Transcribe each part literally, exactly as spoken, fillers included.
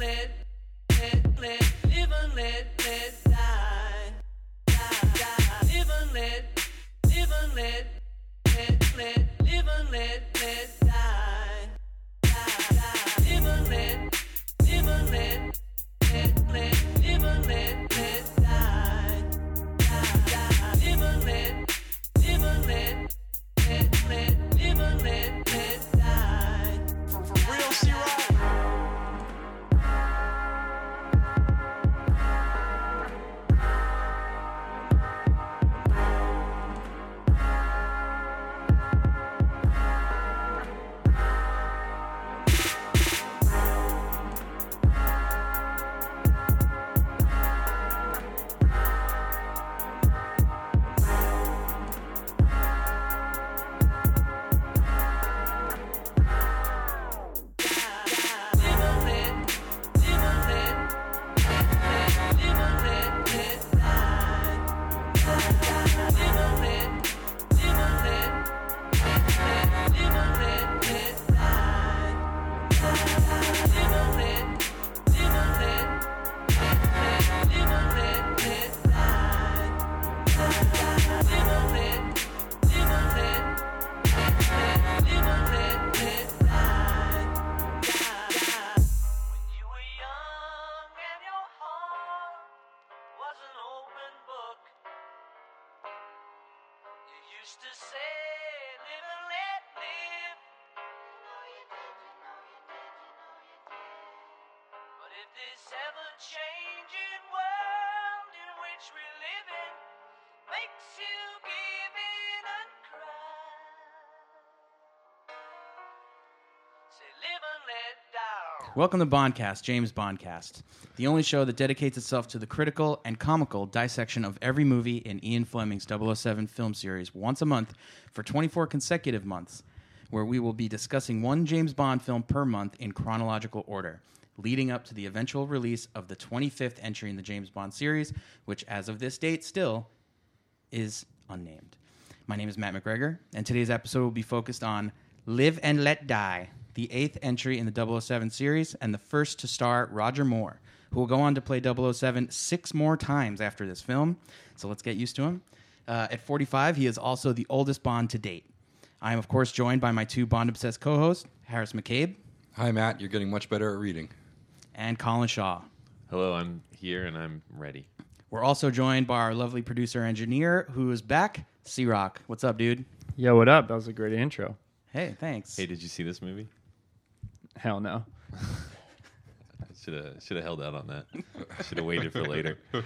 let, let, let, live and let, let die. Die, die. Live and let, live and let, let, let, live and let, let die. Die, die. Live and let, live and let, let, let, live and let, let die. Die, die. Live and let, live and let, let, let, live and let, let die. For, for real, C-Rock? Used to say, live and let live. You know you did, you know you did, you know you did. But if this ever-changing world in which we live in makes you give in and cry, say live and let die. Welcome to Bondcast, James Bondcast, the only show that dedicates itself to the critical and comical dissection of every movie in Ian Fleming's double oh seven film series once a month for twenty-four consecutive months, where we will be discussing one James Bond film per month in chronological order, leading up to the eventual release of the twenty-fifth entry in the James Bond series, which as of this date still is unnamed. My name is Matt McGregor, and today's episode will be focused on Live and Let Die, the eighth entry in the double oh seven series, and the first to star Roger Moore, who will go on to play double oh seven six more times after this film, so let's get used to him. Uh, at forty-five, he is also the oldest Bond to date. I am, of course, joined by my two Bond-obsessed co-hosts, Harris McCabe. Hi, Matt. You're getting much better at reading. And Colin Shaw. Hello, I'm here and I'm ready. We're also joined by our lovely producer-engineer, who is back, C-Rock. What's up, dude? Yo, what up? That was a great intro. Hey, thanks. Hey, did you see this movie? Hell no. Should have should have held out on that. Should have waited for later. uh,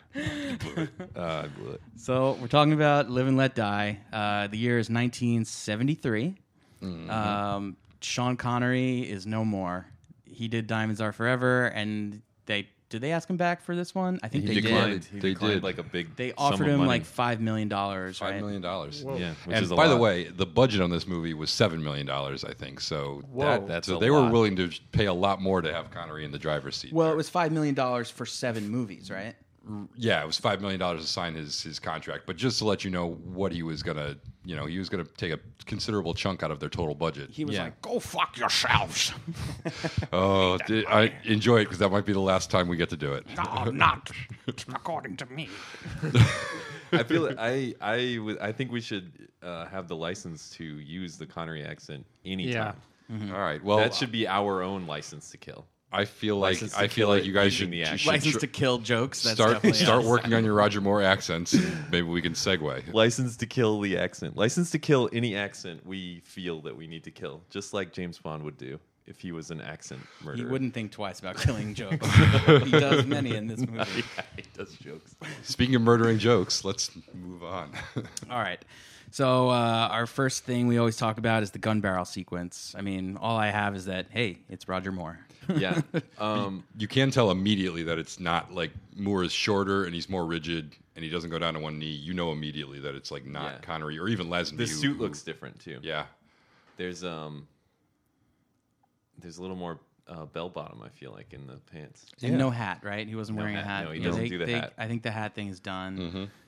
I blew it. So we're talking about Live and Let Die. Uh, the year is nineteen seventy-three. Mm-hmm. Um, Sean Connery is no more. He did Diamonds Are Forever, and they did they ask him back for this one? I think He they declined. did. He They declined did. like a big. They sum offered of him money. like five million dollars. Five right? million dollars. Yeah, which And is a by the lot. way, the budget on this movie was seven million dollars, I think. So Whoa. that, That's so a they were lot. willing to pay a lot more to have Connery in the driver's seat. Well, there. it was five million dollars for seven movies, right? yeah, it was five million dollars to sign his his contract. But just to let you know what he was gonna, you know, he was gonna take a considerable chunk out of their total budget. He was Yeah. like, "Go fuck yourselves." Oh, di- I enjoy it because that might be the last time we get to do it. No, not according to me. I feel I I would- I think we should uh, have the license to use the Connery accent anytime. Yeah. All right. Well, That should be our own license to kill. I feel like License to I feel kill like it you guys using should, the you accent. should License tr- to kill jokes. That's start definitely start us. working on your Roger Moore accents. And maybe we can segue. License to kill the accent. License to kill any accent we feel that we need to kill, just like James Bond would do if he was an accent He murderer. wouldn't think twice about killing jokes. He does many in this movie. Yeah, he does jokes. Speaking of murdering jokes, let's move on. All right. So uh, our first thing we always talk about is the gun barrel sequence. I mean, all I have is that, hey, it's Roger Moore. Yeah. Um, You can tell immediately that it's not like Moore is shorter and he's more rigid and he doesn't go down to one knee. You know immediately that it's like not Yeah. Connery or even Lazenby. the who- suit who- looks different too. Yeah. There's um. There's a little more uh, bell bottom. I feel like in the pants. And no hat, right? He wasn't No wearing hat. a hat. No, he Yeah, doesn't they- do the they- hat. I think the hat thing is done.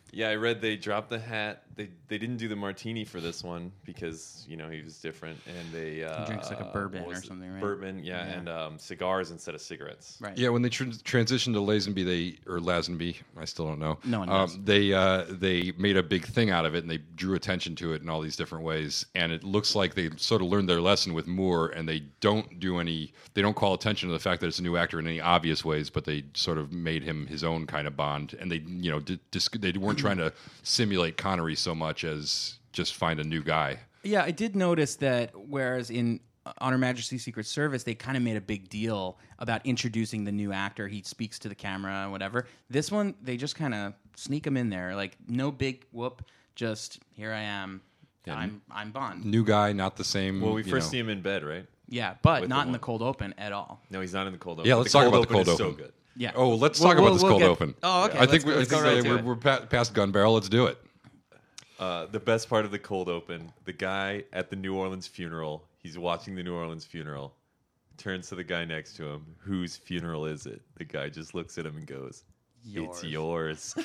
Yeah, I read they dropped the hat. They they didn't do the martini for this one because you know he was different, and they uh, drinks like a bourbon what was or it? something, right? Bourbon, yeah, Yeah. and um, cigars instead of cigarettes. Right. Yeah, when they tr- transitioned to Lazenby, they or Lazenby, I still don't know. No one knows. Um, they uh, they made a big thing out of it, and they drew attention to it in all these different ways. And it looks like they sort of learned their lesson with Moore, and they don't do any. They don't call attention to the fact that it's a new actor in any obvious ways, but they sort of made him his own kind of Bond, and they you know di- dis- they weren't trying to simulate Connery so much as just find a new guy. Yeah, I did notice that whereas in On Her Majesty's Secret Service, they kind of made a big deal about introducing the new actor. He speaks to the camera and whatever. This one, they just kind of sneak him in there. Like, no big whoop, just, here I am. I'm I'm Bond. New guy, not the same. Well, we you first know. see him in bed, right? Yeah, but With not the in the one. cold open at all. No, he's not in the cold open. Yeah, But let's talk about the cold is open. So good. Yeah. Oh, let's We'll- talk about we'll- this we'll cold get- open. Oh, okay. I let's think, go- we, I let's think go right uh, to we're, it. we're pa- past gun barrel. Let's do it. Uh, the best part of the cold open, the guy at the New Orleans funeral, he's watching the New Orleans funeral, turns to the guy next to him, whose funeral is it? The guy just looks at him and goes, Yours. it's yours.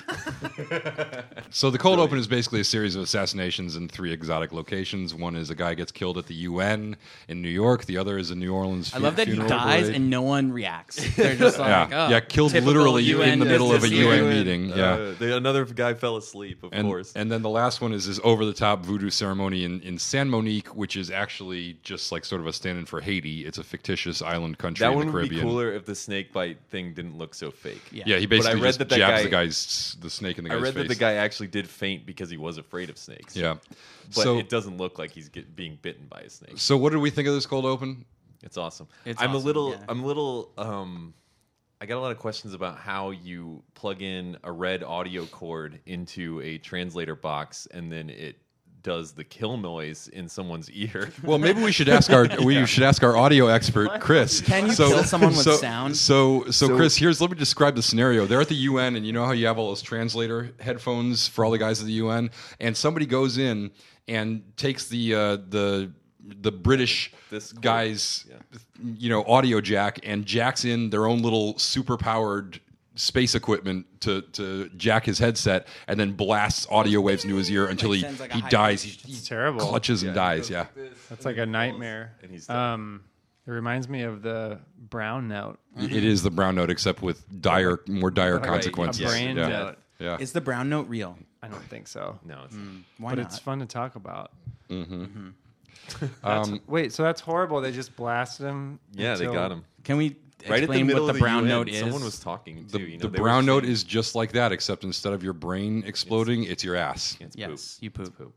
So the cold open is basically a series of assassinations in three exotic locations. One is a guy gets killed at the U N in New York. The other is a New Orleans. I love that he funeral dies parade. and no one reacts. They're just like, yeah, oh, yeah, killed typical literally U N in the middle of a business U N here. meeting. Yeah. Uh, the, another guy fell asleep, of And, course. and then the last one is this over-the-top voodoo ceremony in, in San Monique, which is actually just like sort of a stand-in for Haiti. It's a fictitious island country that in one the would be Caribbean. cooler if the snake bite thing didn't look so fake. Yeah. Yeah, he But I basically read just that that jabs guy- the guy's the snake in the I guy's read face. that the guy actually did faint because he was afraid of snakes. Yeah. But so, it doesn't look like he's get, being bitten by a snake. so what did we think of this cold open? It's awesome. It's I'm awesome, a little. yeah. I'm a little. Um, I got a lot of questions about how you plug in a red audio cord into a translator box and then it does the kill noise in someone's ear. Well, maybe we should ask our we should ask our audio expert, Chris. Can you kill someone with so, sound? So, so, So- Chris, here's let me describe the scenario. They're at the U N, and you know how you have all those translator headphones for all the guys at the U N, and somebody goes in and takes the uh, the the British This cord, guy's yeah. you know audio jack and jacks in their own little super powered space equipment to, to jack his headset and then blasts audio waves into his ear until he, sends like a he high dies. pitch. He, It's he terrible. clutches and dies. Yeah. That's like a nightmare. And he's done. Um, it reminds me of the Brown Note. It is the brown note, except with dire, more dire Like a- consequences. a brain yeah. note. Yeah. Is the brown note real? I don't think so. No, it's Why but not? it's fun to talk about. Um, That's, wait, so that's horrible. They just blasted him. yeah, they until- got him Can we right at the explain middle what of the brown U N, note is? Someone was talking too. the you know, the they were brown note saying is just like that, except instead of your brain exploding, it's your ass. it's Yes, you poop. poop.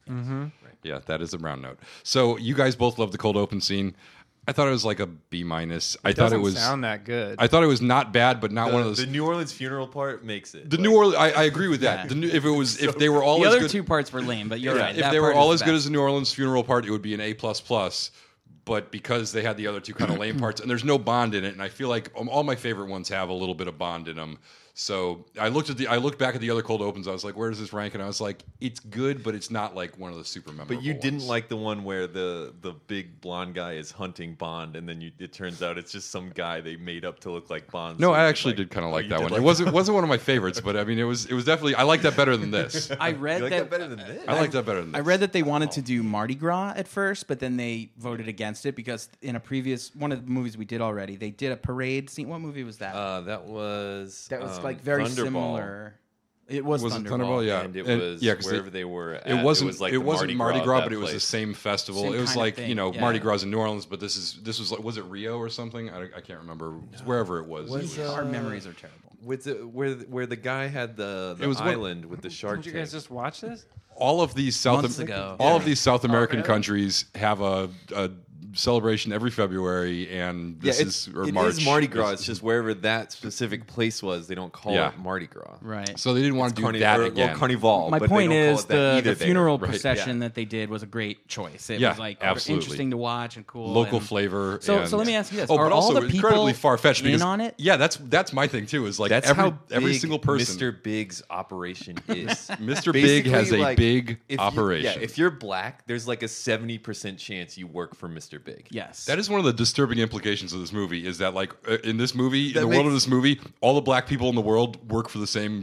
Yeah, that is the brown note. So you guys both love the cold open scene. I thought it was like a B minus. I It thought doesn't it was. sound that good. I thought it was not bad, but not The, one of those. the New Orleans funeral part makes it. The Like, New Orleans. I, I agree with that. Yeah. The new, if it was, if they were all The as other good, two parts were lame, but you're Yeah, right. if that they were part all is as the good best. as the New Orleans funeral part, it would be an A plus plus. But because they had the other two kind of lame parts, and there's no Bond in it, and I feel like um, all my favorite ones have a little bit of Bond in them. So I looked at the, I looked back at the other cold opens. I was like, where does this rank? And I was like, it's good, but it's not like one of the super memorable. But you didn't ones. like the one where the the big blonde guy is hunting Bond, and then you, it turns out it's just some guy they made up to look like Bond. No, So I it's actually like- did kind of oh, like you that did one. like it wasn't wasn't one of my favorites, but I mean, it was it was definitely I like that better than this. I read You like that, that better than this? I like that better than this. I read that they wanted to do Mardi Gras at first, but then they voted against it because in a previous one of the movies we did already, they did a parade scene. What movie was that? Uh, that was that was um, like very Thunderball. similar. It was, Was it Thunderball. Thunderball? Yeah. and it And- was yeah, 'cause they- wherever they were. At. It wasn't. It was like it the wasn't Mardi Gras, Gras, at but that it was the place. same festival. Same it was kind of like thing, you know yeah. Mardi Gras in New Orleans, but this is this was like was it Rio or something? I, I can't remember. It was wherever it was. Was, It was- Our uh, memories are terrible. With the, where where the guy had the, the It was one- island with the shark. Didn't you guys tank. just watch this? all of these South Months ago. all Yeah. of these South American really? countries have a, a celebration every February, and Yeah, this it's, is or it March. is Mardi Gras. This- It's just wherever that specific place was, they don't call Yeah. it Mardi Gras. Right. So they didn't want to do Carni- that or, again. Or Carnival. My but they point don't call is it that the, either the there. funeral Right. procession Yeah. that they did was a great choice. It Yeah, was like absolutely. interesting to watch and cool. Local and- flavor. So- and- so let me ask you this. Oh, Are but all also the people incredibly far fetched in because on it? yeah, that's that's my thing too. Is like That's every how every big single person. Mister Big's operation is. Mister Big has a Basically, like, big if you- operation. yeah, if you're black, there's like a seventy percent chance you work for Mister Big. Yes. That is one of the disturbing implications of this movie. Is that like uh, in this movie, That in the world of makes- this movie, all the black people in the world work for the same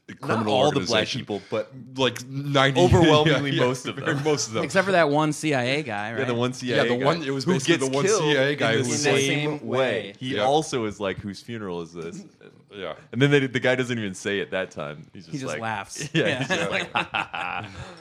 criminal Not all the black organization. people, but like ninety, overwhelmingly yeah, yeah, most of them. most of them. Except for that one C I A guy, right? Yeah, the one C I A Yeah, the guy one- it was who basically gets the one killed C I A guy in who the was same like- way. He Yeah. also is like, whose funeral is this? Yeah. And then they, the guy doesn't even say it that time. He's just, He just like, laughs. Yeah, Yeah. he's just like,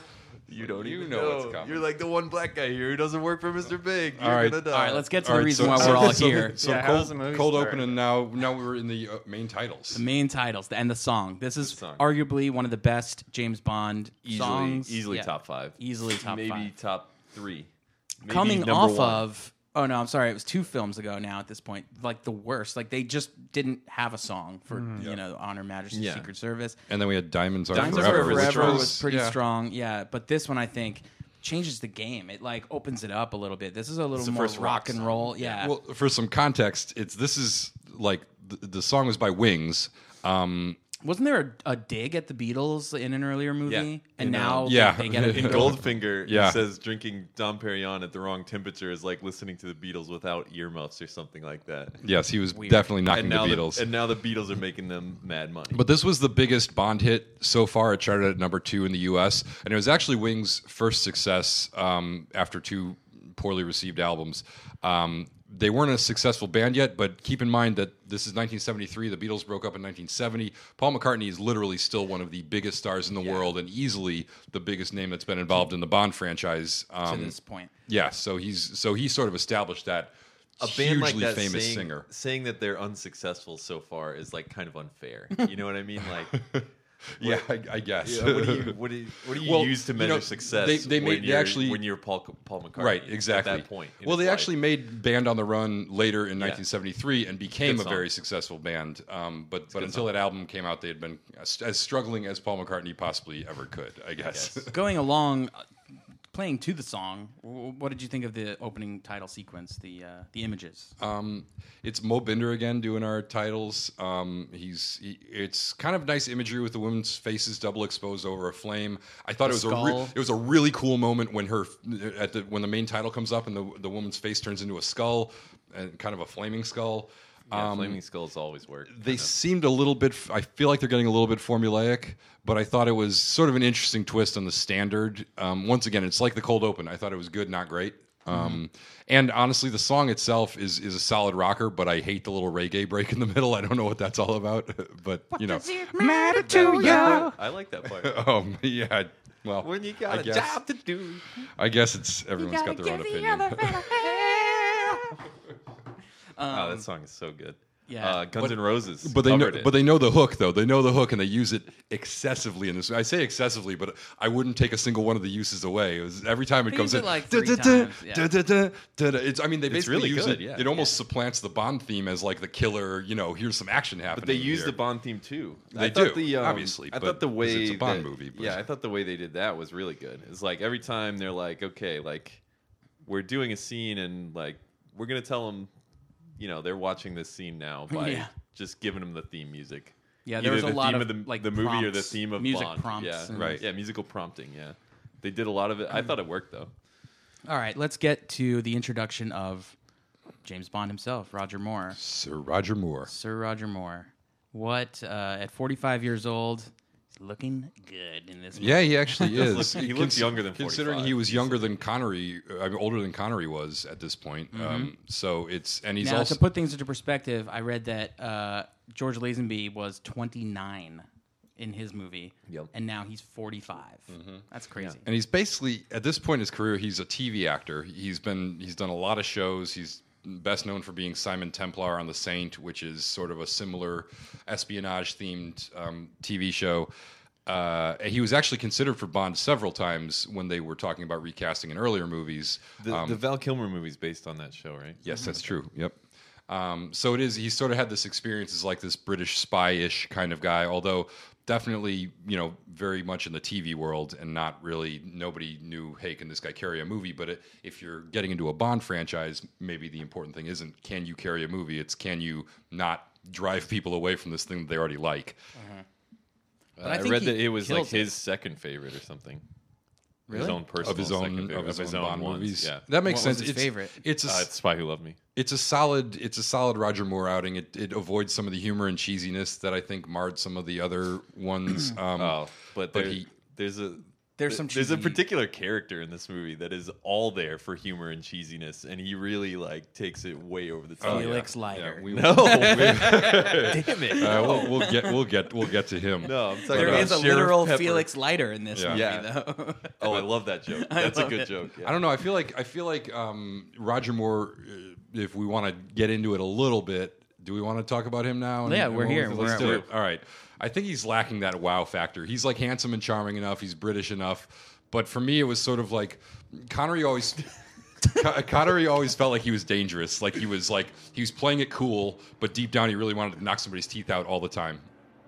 you don't You even know know. what's coming. You're like the one black guy here who doesn't work for Mister Big. You're All right. gonna die. All right, let's get to All the right, reason so- why so- we're all so- here. So Yeah, how cold, does the movie cold start? open, and now now we're in the uh, main titles. The main titles and the song. This is song. arguably one of the best James Bond easily, songs. easily Yeah. top five. Easily top maybe five. top three. Maybe Coming number off one. of oh no, I'm sorry, it was two films ago now at this point. Like the worst. Like they just didn't have a song for you know Honor Majesty Yeah. Secret Service. And then we had Diamonds Are Diamonds Forever, Are which Forever was, was pretty yeah. strong, yeah. But this one I think changes the game. It like opens it up a little bit. This is a little the more first rock rock and song. roll. Yeah. Well, for some context, it's this is like the, the song was by Wings. Um, Wasn't there a, a dig at the Beatles in an earlier movie? Yeah. And In, now um, they- Yeah. they, get it. In Goldfinger, Yeah. he says drinking Dom Perignon at the wrong temperature is like listening to the Beatles without earmuffs or something like that. yes, he was Weird. definitely knocking And the now Beatles. and now the Beatles are making them mad money. But this was the biggest Bond hit so far. It charted at number two in the U S, and it was actually Wings' first success um, after two poorly received albums. Um, they weren't a successful band yet, but keep in mind that this is nineteen seventy-three. The Beatles broke up in nineteen seventy. Paul McCartney is literally still one of the biggest stars in the world, and easily the biggest name that's been involved in the Bond franchise. to Um, this point. yeah, so he's so he sort of established that a band hugely like that famous saying, singer. saying that they're unsuccessful so far is like kind of unfair. You know what I mean? Like, Yeah, I, I guess. yeah, what do you what do you, what do you Well, use to you measure know, success? they- they when made- they you're, actually- when you're Paul Paul McCartney, Right, exactly. At that point, in well, his they life. actually made Band on the Run later in nineteen seventy-three and became Good a song. very successful band. Um, but but good until song. that album came out, they had been as, as struggling as Paul McCartney possibly ever could, I guess. Going along, uh, playing to the song, w- what did you think of the opening title sequence, the uh, the images? Um, it's Mo Binder again doing our titles. Um, he's he, it's kind of nice imagery with the women's faces double exposed over a flame. I thought The it was a re- skull. it was a really cool moment when her at the when the main title comes up and the the woman's face turns into a skull and kind of a flaming skull. Yeah, Um, Flaming Skulls always work. They kinda. seemed a little bit. I feel like they're getting a little bit formulaic, but I thought it was sort of an interesting twist on the standard. Um, once again, it's like the cold open. I thought it was good, not great. Um, and honestly, the song itself is is a solid rocker, but I hate the little reggae break in the middle. I don't know what that's all about, but you know. Matter to you. I like that part. Um, yeah. Well, When you got I a guess, job to do. I guess it's everyone's got their own opinion. oh, that song is so good. Yeah. uh, Guns N' Roses. But they know, covered it. but they know the hook though. They know the hook and they use it excessively in this. I say excessively, but I wouldn't take a single one of the uses away. It was every time it They comes use in. it like three da, da, times, da, yeah. da, da, da, da, da. It's, I mean, they It's basically really use good, it. yeah. It almost supplants the Bond theme as like the killer. You know, here's some action happening. But they use here. the Bond theme too. They I thought do, the, um, obviously, I but- thought the 'cause way it's a Bond that- movie, but- Yeah, I thought the way they did that was really good. It's like every time they're like, okay, like we're doing a scene and like we're gonna tell them, you know, they're watching this scene now by Yeah. just giving them the theme music. Yeah, there Either was a the lot theme of, the, like, the movie or the prompts, theme of music Bond. prompts Yeah, and- Right. Yeah, musical prompting. Yeah, they did a lot of it. I thought it worked though. All right, let's get to the introduction of James Bond himself, Roger Moore. Sir Roger Moore. Sir Roger Moore. What, uh, at forty-five years old, he's looking good in this movie. Yeah, he actually is. look- he looks younger than considering forty-five, he was easily. younger than Connery. I mean, older than Connery was at this point. Um, so it's and he's Now, also to put things into perspective, I read that uh, George Lazenby was twenty-nine in his movie, Yep. and now he's forty-five. That's crazy. And he's basically at this point in his career, he's a T V actor. He's been he's done a lot of shows. He's best known for being Simon Templar on The Saint, which is sort of a similar espionage themed um, T V show. Uh, he was actually considered for Bond several times when they were talking about recasting in earlier movies. The, Um, the Val Kilmer movie's based on that show, right? Yes, that's true. Yep. Um, so it is. He sort of had this experience as like this British spy-ish kind of guy, although definitely, you know, very much in the T V world and not really. Nobody knew, hey, can this guy carry a movie? But it, if you're getting into a Bond franchise, maybe the important thing isn't can you carry a movie. It's can you not drive people away from this thing that they already like. But Uh, I I, think read he that it was like kills it. his second favorite or something. His Really? own personal of his own second favorite, of his, own own Bond ones, movies. Yeah, That makes What was sense. his it's, favorite? It's a uh, it's Spy Who Loved Me. it's a solid it's a solid Roger Moore outing. It it avoids some of the humor and cheesiness that I think marred some of the other ones. Um, Oh, but, but there, he- there's a There's some there's a cheesy- particular character in this movie that is all there for humor and cheesiness, and he really like takes it way over the top. Oh, yeah. Felix Leiter. Yeah, we, No, damn it. Uh, we'll, we'll get we'll get we'll get to him. no, I'm talking There about is a Sheriff literal Pepper. Felix Leiter in this Yeah. movie, Yeah. though. Oh, I love that joke. I That's a love good it. joke. Yeah. I don't know. I feel like I feel like um, Roger Moore. Uh, if we want to get into it a little bit, do we want to talk about him now? Yeah, we're what here. we- Let's We're- do it. All right. I think he's lacking that wow factor. He's like handsome and charming enough. He's British enough. But for me, it was sort of like Connery always. Con- Connery always felt like he was dangerous. Like he was like he was playing it cool, but deep down he really wanted to knock somebody's teeth out all the time.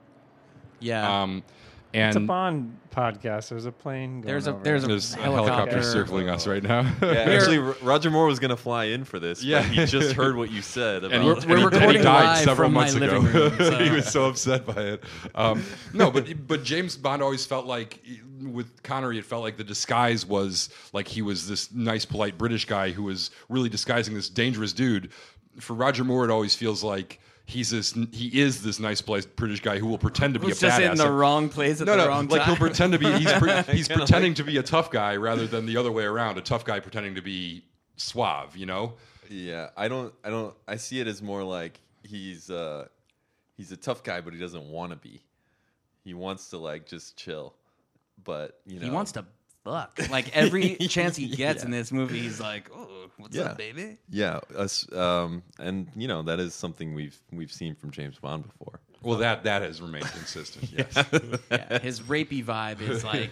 Yeah. Um, and It's a Bond podcast. There's a plane. Going There's a over there's a there's a helicopter. helicopter circling us right now. Yeah, actually, R- Roger Moore was going to fly in for this, Yeah. but he just heard what you said about. And he, We're- and we're he- and he recording died live several from my months ago. living room, so- He was so upset by it. Um, no, but but James Bond always felt like with Connery, it felt like the disguise was like he was this nice, polite British guy who was really disguising this dangerous dude. For Roger Moore, it always feels like he's this he is this nice, polite British guy who will pretend to be Who's a just badass. in the wrong place at no, the no, wrong like time. he'll pretend to be he's pre- he's Kinda pretending to be a tough guy rather than the other way around. A tough guy pretending to be suave. You know. Yeah, I don't, I don't, I see it as more like he's, uh, he's a tough guy, but he doesn't want to be. He wants to like just chill, but you know, He wants to fuck. Like every chance he gets Yeah. in this movie, he's like, "Oh, what's Yeah. up, baby?" Yeah, us, um, and you know that is something we've we've seen from James Bond before. Well, that that has remained consistent. Yes. Yeah, his rapey vibe is like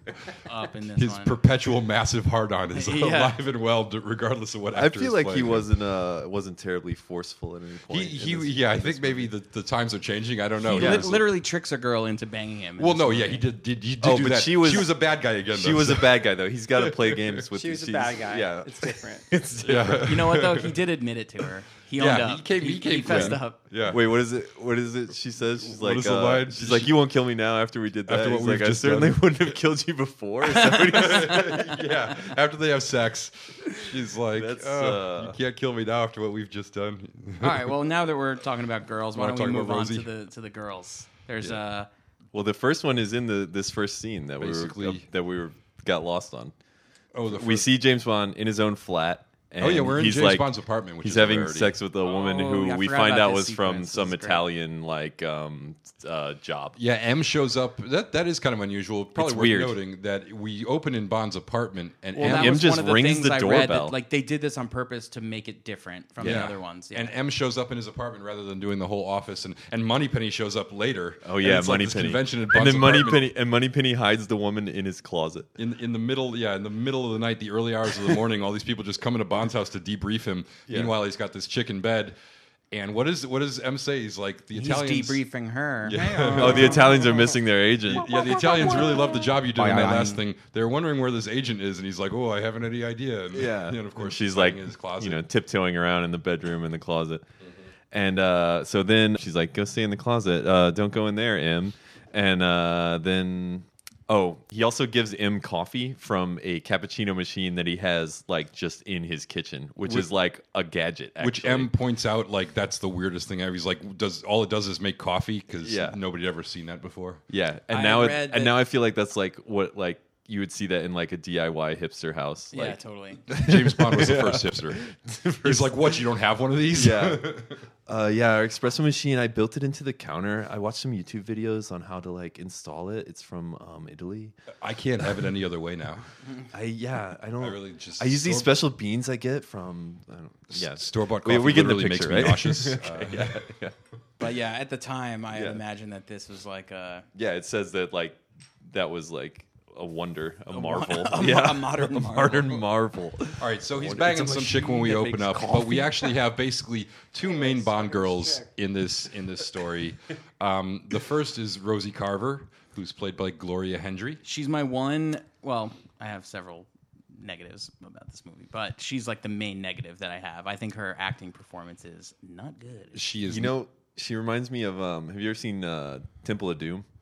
up in this His one. perpetual massive hard on is Yeah. alive and well, d- regardless of what I actor feel is like he playing him. wasn't uh, wasn't terribly forceful at any point. He, in he this- yeah, I in think this maybe movie. the, the times are changing. I don't know. he He li- was- literally tricks a girl into banging him. in Well, this no, movie. yeah, he did. did he did Oh, do but that. she was- she was a bad guy again. She though, was so- a bad guy though. He's got to play games with. She was a she's- bad guy. Yeah, It's different. it's Yeah, You know what though? He did admit it to her. He owned yeah. up. He came. He, came fessed clean. up. Yeah. Wait, what is it? What is it? She says she's What like, is the uh, line? she's like, She- you won't kill me now after we did that. After what He's we've like, I just certainly done." wouldn't have killed you before. Is that what he said? yeah. After they have sex, she's like, That's, oh, uh, "You can't kill me now after what we've just done." All right. Well, now that we're talking about girls, why Wanna don't we talk move about on to Rosie? the to the girls? There's uh Well, the first one is in the this first scene that Basically- we were, uh, that we were got lost on. oh, the We first- see James Bond in his own flat. And Oh yeah, we're in he's James like, Bond's apartment, which he's is a having rarity. sex with a woman Oh, who yeah, I we forgot find about out this was from sequence. some This is great. Italian like um, uh, job. Yeah, M shows up. That that is kind of unusual. Probably It's worth weird. noting that we open in Bond's apartment, and well, M, that M was just one of the rings things the I read. doorbell. That, like they did this on purpose to make it different from the Yeah. other ones. Yeah. and M shows up in his apartment rather than doing the whole office, and and Moneypenny shows up later. Oh And yeah, it's like Money this Penny. convention in and Bond's then Money apartment. Penny and Money Penny hides the woman in his closet. In in the middle, yeah, in the middle of the night, the early hours of the morning, all these people just come into Bond's house to debrief him. Yeah. Meanwhile, he's got this chick in bed, and what is what does M say? He's like the He's Italians. debriefing her. Yeah. Oh, the Italians are missing their agent. Yeah, the Italians really love the job you did in that Bye. last thing. They're wondering where this agent is, and he's like, "Oh, I haven't any idea." And, Yeah, and of course, And she's he's like, in his closet. you know, tiptoeing around in the bedroom in the closet, and uh, so then she's like, "Go stay in the closet. Uh, don't go in there, M." And uh, then, oh, he also gives M coffee from a cappuccino machine that he has like just in his kitchen, which Which- is like a gadget. Actually. Which M points out like that's the weirdest thing ever. He's like, does all it does is make coffee because Yeah. nobody had ever seen that before. yeah, and I now it, read and that- now I feel like that's like what like you would see that in like a D I Y hipster house. Yeah, Like, totally. James Bond was the first hipster. He's like, "What? You don't have one of these?" Yeah. Uh, yeah, our espresso machine. I built it into the counter. I watched some YouTube videos on how to like install it. It's from um, Italy. I can't have it any other way now. I yeah, I don't. I really just I use these store- special beans I get from. I don't, yeah, Store bought We- coffee we get the literally picture, makes me right? nauseous. Uh, yeah, yeah, But yeah, at the time, I Yeah. had imagined that this was like a yeah. It says that like that was like a wonder, a, marvel, a mo- yeah, a modern a marvel. modern marvel. All right, so he's It's a banging some chick when we machine that open makes up, but we actually have basically two main Bond girls in this in this story. Um, the first is Rosie Carver, who's played by Gloria Hendry. she's my one. Well, I have several negatives about this movie, but she's like the main negative that I have. I think her acting performance is not good. She is, You know, she reminds me of. Um, have you ever seen uh, Temple of Doom?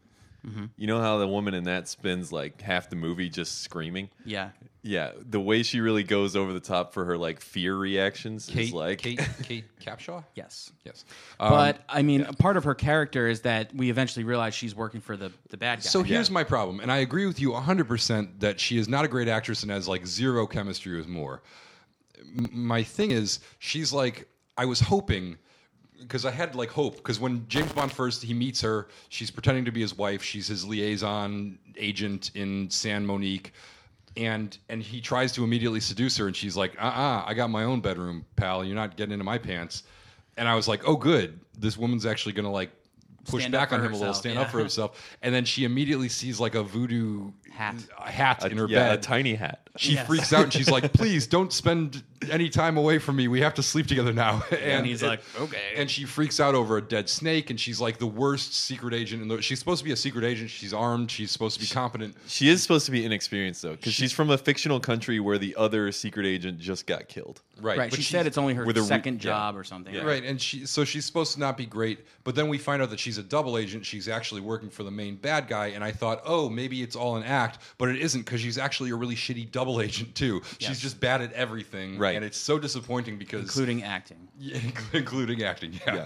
Mm-hmm. You know how the woman in that spends like half the movie just screaming? Yeah. Yeah, the way she really goes over the top for her like fear reactions Kate, is like Kate, Kate Capshaw. Yes. Yes, But Um, I mean, a part of her character is that we eventually realize she's working for the the bad guy. So here's Yeah. my problem, and I agree with you one hundred percent that she is not a great actress and has like zero chemistry with Moore. M- my thing is, she's like, I was hoping, because I had like hope, because when James Bond first he meets her, she's pretending to be his wife. She's his liaison agent in San Monique. And and he tries to immediately seduce her, and she's like, uh-uh, I got my own bedroom, pal. You're not getting into my pants. And I was like, oh, good. This woman's actually going to, like, push Stand up back for on him a little, herself, stand yeah. up for himself. And then she immediately sees, like, a voodoo Hat. a hat a, in her yeah, bed. a tiny hat. She Yes. freaks out, and she's like, please, don't spend any time away from me. We have to sleep together now. And, And he's like, okay. And she freaks out over a dead snake, and she's like the worst secret agent. In the, she's supposed to be a secret agent. She's armed. She's supposed to be competent. She is supposed to be inexperienced though, because she's from a fictional country where the other secret agent just got killed. Right. Right. but She she's- said it's only her with a re- second yeah. job or something. Yeah. Right, and she so she's supposed to not be great, but then we find out that she's a double agent. She's actually working for the main bad guy, and I thought, oh, maybe it's all an act, but it isn't, because she's actually a really shitty double agent too. Yes. She's just bad at everything, Right. And it's so disappointing because Including acting. Yeah, including acting, yeah.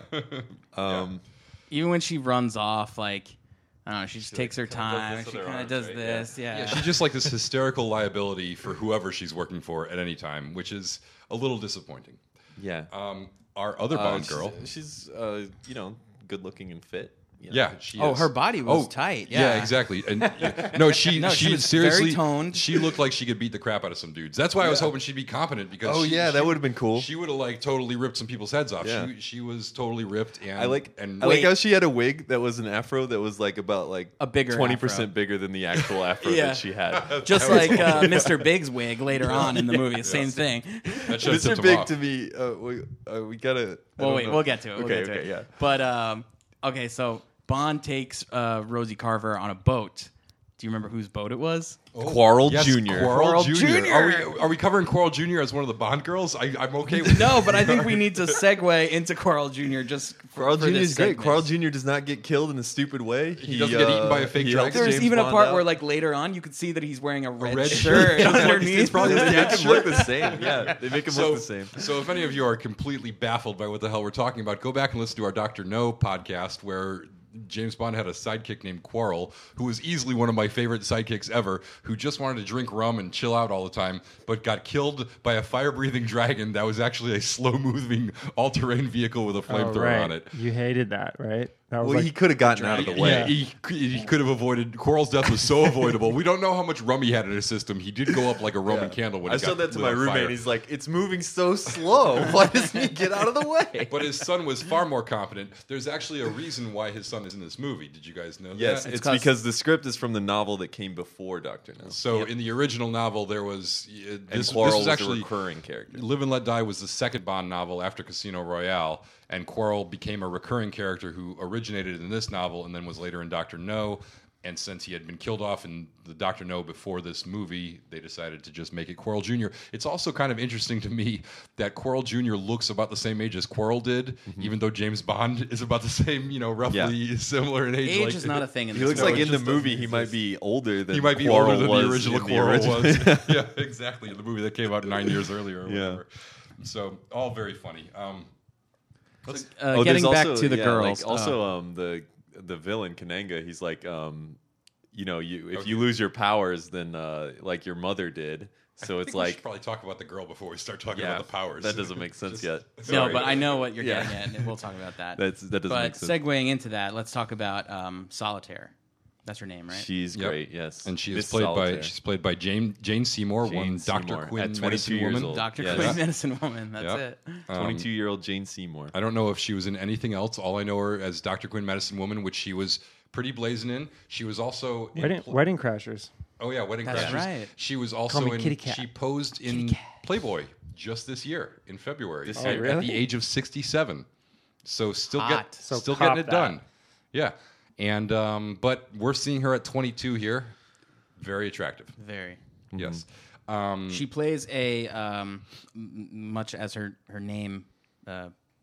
Um, Even when she runs off, like, I don't know, she just takes her kinda does time. this with She her kind of arms, does right? this. Yeah. Yeah, she's just like this hysterical liability for whoever she's working for at any time, which is a little disappointing. yeah. Um, our other Uh, Bond she's- girl, She's, uh, you know, good looking and fit. you know. yeah, she Oh, is. her body was Oh, tight, Yeah, yeah. exactly. And yeah, no, she No, she, she was very seriously toned. She looked like she could beat the crap out of some dudes. That's why I was hoping she'd be competent, because Oh, she- yeah, that she- would've been cool. She would have like totally ripped some people's heads off. Yeah. She she was totally ripped, and I like and I like Wait. how she had a wig that was an afro that was like about like A bigger twenty percent afro. bigger than the actual afro Yeah. that she had. Just like uh, Mister Big's wig later on in the movie. Same thing. that should've Mister tipped him Big off. to me, uh, we uh, we gotta. I Well, don't wait, know. we'll get to it. We'll okay, get to okay, it. yeah. But um, okay, so Bond takes uh, Rosie Carver on a boat. Do you remember whose boat it was? Quarrel Yes, Junior Quarrel, Quarrel Junior. Junior. Are we are we covering Quarrel Junior as one of the Bond girls? I, I'm okay with No, but I think we need to segue into Quarrel Junior just for, Quarrel for Junior this is great. segment. Quarrel Junior does not get killed in a stupid way. He, doesn't get eaten by a uh, fake he dragon? helps There's James even a Bond part out. where, like, later on, you could see that he's wearing a red, red shirt shirt. underneath. It's probably his They dad's make him look the same. Yeah, they make him so, look the same. So if any of you are completely baffled by what the hell we're talking about, go back and listen to our Doctor No podcast where James Bond had a sidekick named Quarrel, who was easily one of my favorite sidekicks ever, who just wanted to drink rum and chill out all the time, but got killed by a fire-breathing dragon that was actually a slow-moving all-terrain vehicle with a Oh, flamethrower right. on it. You hated that, right? That was Well, like, he could have gotten out of the way. Yeah, he, he could have avoided. Quarrel's death was so avoidable. We don't know how much rum he had in his system. He did go up like a Roman candle when I he showed got that to lit my on roommate. fire. He's like, "It's moving so slow. Why doesn't he get out of the way?" But his son was far more competent. There's actually a reason why his son is in this movie. Did you guys know Yes, that? it's 'cause- because the script is from the novel that came before Doctor No. So in the original novel, there was uh, And this, Quarrel this was was a actually recurring character. Live and Let Die was the second Bond novel after Casino Royale, and Quarrel became a recurring character who originated in this novel and then was later in Doctor No. And since he had been killed off in the Doctor No before this movie, they decided to just make it Quarrel Junior It's also kind of interesting to me that Quarrel Junior looks about the same age as Quarrel did, even though James Bond is about the same, you know, roughly Yeah. similar in age. Age like, is not a thing in He this looks movie. like it in the just movie doesn't he might exist. be older than He might be Quarrel older than was the original in the Quarrel original. was. Yeah, exactly. In the movie that came out nine years earlier. Or Yeah. whatever. So all very funny. Um, let's- Uh, Oh, getting there's back also- to the yeah, girls. Like also, uh, um, the the villain Kananga, he's like, um, you know, you if Okay. you lose your powers, then uh, like your mother did. So I it's think we should like, probably talk about the girl before we start talking yeah, about the powers. that doesn't make sense Just- yet. no, Sorry. but I know what you're Yeah. getting at, and we'll talk about that. That's that doesn't but make sense. segueing into that, let's talk about um, Solitaire. That's her name, right? She's Yep. great, yes, And she is Miss played Solitaire. by she's played by Jane Jane Seymour, Jane one Doctor Seymour, Quinn, at twenty-two medicine years woman. old. Doctor Yes. Quinn, Medicine Woman. That's Yep. it. Um, twenty-two-year-old Jane Seymour. I don't know if she was in anything else. All I know her as Doctor Quinn, Medicine Woman, which she was pretty blazing in. She was also in Wedding, Pl- Wedding Crashers. Oh yeah, Wedding That's Crashers. right. She was Call also me in. Kitty Cat. She posed in Playboy just this year in February This at, year. at really? the age of sixty-seven. So still Hot. get So still cop getting it that. done. Yeah, and um, but we're seeing her at twenty-two here. Very attractive. Very. Yes. Um, She plays a um, m- much as her her name uh,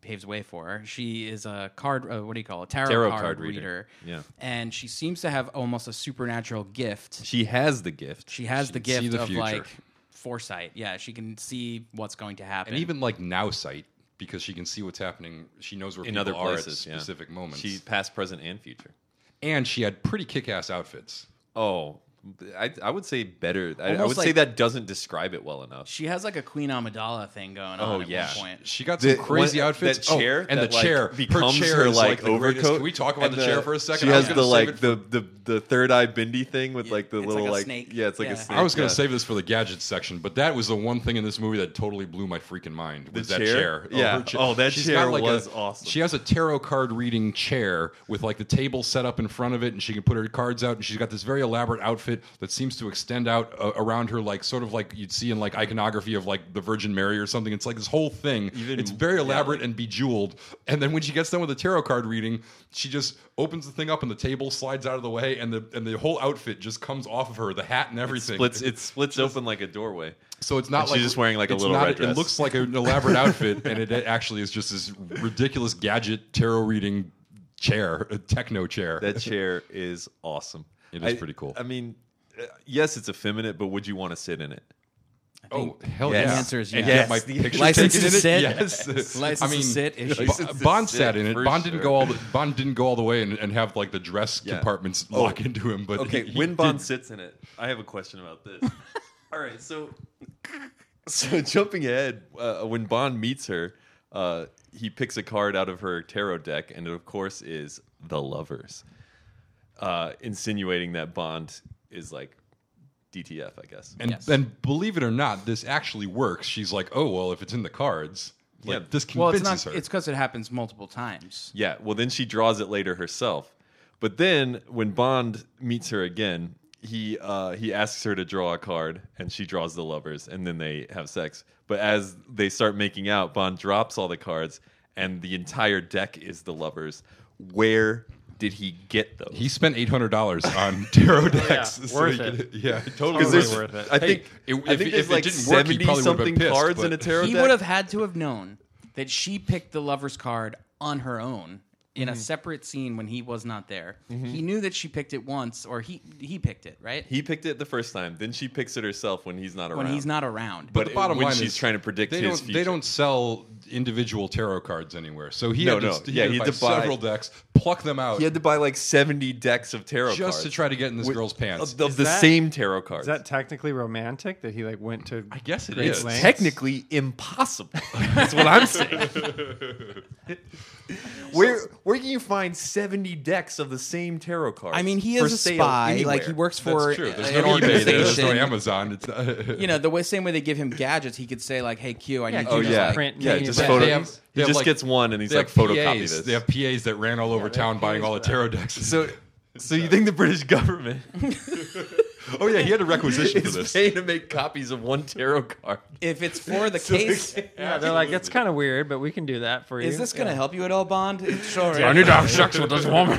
paves the way for her. She is a card. Uh, what do you call it? Tarot, Tarot card, card reader. reader. Yeah. And she seems to have almost a supernatural gift. She has the gift. She has She the can see gift the of future. like foresight. Yeah, she can see what's going to happen. And even like now sight, because she can see what's happening. She knows where in people other are places, at yeah. specific moments. She past, present, and future. and she had pretty kick-ass outfits. Oh, I, I would say better. I, I Almost would say like- that doesn't describe it well enough. she has like a Queen Amidala thing going on Oh, at yeah. one point. She got The- some crazy one- outfits. that chair oh, and that, the like, chair becomes her chair her is like, the greatest- overcoat. Can we talk about and the, chair for a second? She I has was the gonna save like it for- the, the the third eye bendy thing with like the It's little like a like snake. yeah, it's like Yeah. a snake. I was going to yeah. save this for the gadgets section, but that was the one thing in this movie that totally blew my freaking mind. Was The that chair? chair? Yeah. her cha- Oh, that she's chair got, like, was a- awesome. She has a tarot card reading chair with like the table set up in front of it, and she can put her cards out. And she's got this very elaborate outfit that seems to extend out uh, around her, like sort of like you'd see in like iconography of like the Virgin Mary or something. It's like this whole thing. Even- it's very yeah, elaborate like- and bejeweled. And then when she gets done with the tarot card reading, she just opens the thing up, and the table slides out of the way, and the and the whole outfit just comes off of her, the hat and everything. Splits it splits open like a doorway. So it's not And like she's just wearing, like, a it's little not- red dress. It looks like an elaborate outfit, and it actually is just this ridiculous gadget tarot reading chair, a techno chair. That chair is awesome. It is I- pretty cool. I mean, uh, yes, it's effeminate, but would you want to sit in it? oh hell Yes. yeah! The answer is And yes. get my Yes. picture License taken to in sit. it. Yes. License I mean, to sit. If she, Bo- License to Bond sit, sat in it. for Bond didn't sure. go all the Bond didn't go all the way and, and have like the dress Yeah. compartments Oh. lock into him. But Okay, he- he when Bond did- sits in it, I have a question about this. All right, so so jumping ahead, uh, when Bond meets her, uh, he picks a card out of her tarot deck, and it of course is the Lovers, uh, insinuating that Bond is like D T F, I guess. and Yes. and believe it or not, this actually works. She's like, oh well, if it's in the cards, like, Yeah. this well, it's convinces not. her. It's because it happens multiple times. Yeah, well, then she draws it later herself. But then when Bond meets her again, he uh, he asks her to draw a card, and she draws the Lovers, and then they have sex. But as they start making out, Bond drops all the cards, and the entire deck is the Lovers. Where did he get those? He spent eight hundred dollars on tarot decks. Yeah, so worth he it. could- yeah, totally Totally worth worth it. I think Hey, it- I if- think if there's it like didn't work, he seventy probably would've been something pissed, cards but- in a tarot He deck. would have had to have known that she picked the lover's card on her own in Mm-hmm. a separate scene when he was not there. He knew that she picked it once, or he he picked it right He picked it the first time. Then she picks it herself when he's not around. when he's not around. But the bottom when line she's is trying to predict they his don't, future. They don't sell individual tarot cards anywhere. So he No, had to, no. he Yeah, had he to had buy to buy- several decks, pluck them out, He had to buy like seventy decks of tarot just cards. to try to get in this With- girl's pants. of, of Is the that- same tarot cards. Is that technically romantic that he like went to? I guess it great is. lengths? technically impossible. That's what I'm saying. where where can you find seventy decks of the same tarot cards? I mean, he for is a sale spy. anywhere? Like he works for That's true. There's an no eBay there. There's no organization. Amazon. It's not, You know, the way, same way they give him gadgets, he could say like, "Hey Q, I Yeah, need Oh you Just to yeah, like, print yeah. me Just back. photo. They have- he they have, just like- gets one, and he's they like have photocopy P As. this. They have P As that ran all over they have town buying P As all the for that. tarot decks. so, so you think the British government oh yeah, he had a requisition for is this. paying to make copies of one tarot card? if it's for the case." Yeah, they're like, it's kind of weird, but we can do that for you. Is this going to help you at all, Bond? It's sure. I need to have sex with this woman.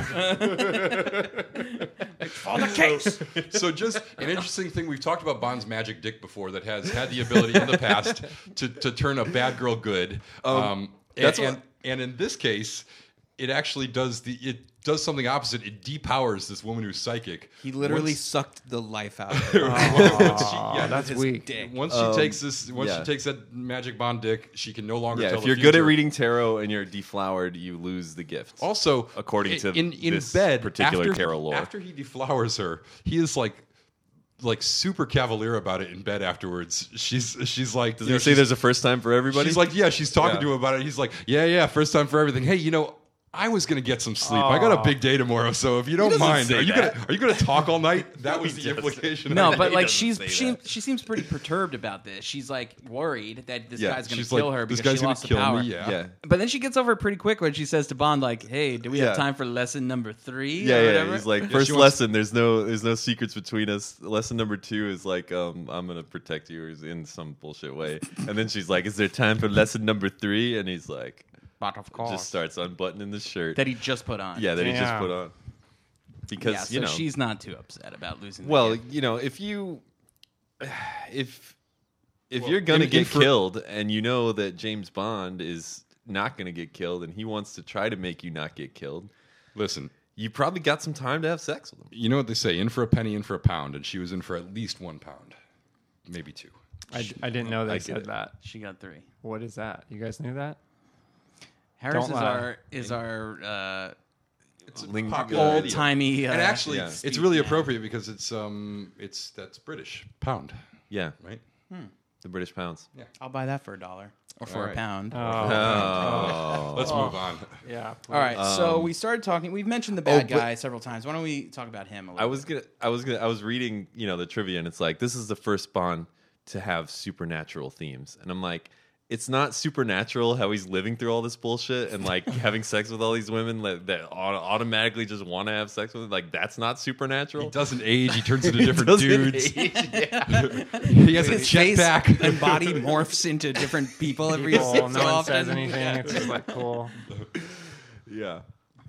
for the case. So just an interesting thing, we've talked about Bond's magic dick before that has had the ability in the past to, to turn a bad girl good. Um, that's and, what- and, and in this case, it actually does the it does something opposite. It depowers this woman who's psychic. He literally Once- sucked the life out of her. Aw, yeah, that's his weak. dick. Once she Um, takes this, once yeah. she takes that magic Bond dick, she can no longer Yeah, tell if the you're good at future. reading tarot and you're deflowered, you lose the gift. Also, according i- to in in this bed, particular after, tarot lore. after he deflowers her, he is like like super cavalier about it in bed afterwards. She's she's like, Does you he know, say she's- there's a first time for everybody? She's like, yeah, she's talking Yeah. to him about it. He's like, yeah, yeah, first time for everything. Hey, you know, I was gonna get some sleep. I got a big day tomorrow, so if you don't doesn't mind, say are you that. gonna are you gonna talk all night? That No, was he the doesn't. implication. No, I but made. like doesn't she's say she that. she seems pretty perturbed about this. She's like worried that this Yeah, guy's going to she's kill like, her this because guy's she gonna lost the kill power. me. Yeah. yeah. But then she gets over it pretty quick when she says to Bond, like, "Hey, do we Yeah. have time for lesson number three?" Yeah, or yeah. whatever? He's like, Yeah, first she wants- lesson. There's no, there's no secrets between us. Lesson number two is like, um, I'm gonna protect you in some bullshit way. And then she's like, is there time for lesson number three? And he's like, But of course. just starts unbuttoning the shirt. that he just put on. yeah, that he just Damn. put on. Because yeah. So you know, she's not too upset about losing. The well, gift. you know, if you, if if Well, you're gonna in- get in for- killed and you know that James Bond is not going to get killed, and he wants to try to make you not get killed, Listen, you probably got some time to have sex with him. you know what they say: in for a penny, in for a pound, and she was in for at least one pound, maybe two. I, I didn't know they I get said it. that. She got three. What is that? You guys knew that? Harris Don't is lie. our is our uh, It's a Ling- popular Old idiom. timey. Uh, and actually, Yeah. it's really appropriate because it's um, it's that's British pound, Yeah, right? the British pounds. I'll buy that for a dollar or for All a right. pound. Oh, Oh, Let's move on. yeah. All right, so Um, we started talking. We've mentioned the bad oh, but- guy several times. Why don't we talk about him a little? I was gonna, I was gonna, I was reading, you know, the trivia, and it's like this is the first Bond to have supernatural themes, and I'm like, it's not supernatural how he's living through all this bullshit and like having sex with all these women that, that auto- automatically just want to have sex with him. Like that's not supernatural. He doesn't age. He turns into He different doesn't dudes. age, yeah. He has a His face jetpack. and body morphs into different people every Cool. so No one often. says anything. It's just like cool. yeah.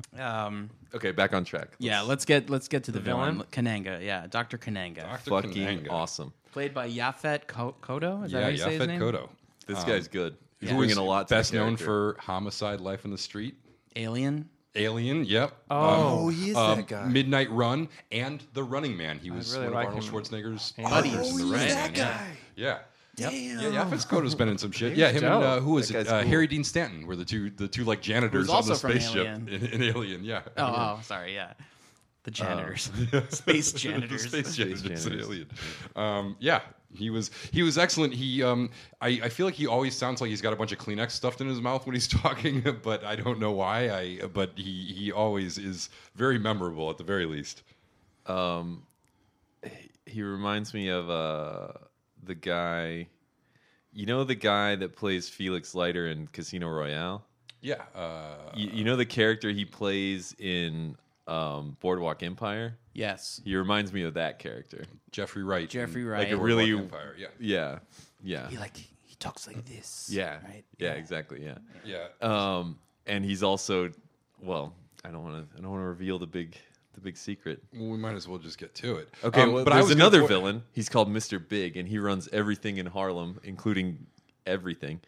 Um, Okay, back on track. yeah, let's get let's get to the, The villain, villain? Kananga. Yeah, Doctor Kananga, Doctor Fucking Kananga. awesome. played by Yaphet Ko- Kodo. Is that Yeah, how you say his Yaphet name? Kodo. This Um, guy's good. He's yeah. Who is bringing a lot. To best the known character. for Homicide: Life on the Street, Alien. Alien. Yep. Oh, Um, he is um, that guy. Midnight Run and The Running Man. He was really one like of Arnold him. Schwarzenegger's Oh, partners he's in The Running that Man. Yeah. Yeah. Damn. Yeah, Yaphet Kodo's been in some shit. Yeah, him and dope. uh, who was That it? guy's Uh, cool. Harry Dean Stanton were the two, the two like janitors Who's on also the from spaceship Alien. in, in Alien. Yeah. Oh, oh, sorry, yeah, the janitors, space janitors. The space janitors, janitors. in Alien. Um, yeah, he was he was excellent. He um, I, I feel like he always sounds like he's got a bunch of Kleenex stuffed in his mouth when he's talking, but I don't know why. I but he he always is very memorable at the very least. Um, he- he reminds me of uh the guy. You know the guy that plays Felix Leiter in Casino Royale? Yeah. Uh, You, you know the character he plays in um, Boardwalk Empire? Yes, He reminds me of that character. Jeffrey Wright. Jeffrey in Wright. Like a Boardwalk really- Empire. Yeah. Yeah. Yeah. he like he talks like this. Yeah. right. Yeah, exactly. Yeah. Yeah. Um, and he's also, well, I don't want to I don't want to reveal the big the big secret. Well, we might as well just get to it. Okay, Um, well, but I there's was gonna another po- villain. He's called Mister Big, and he runs everything in Harlem, including everything.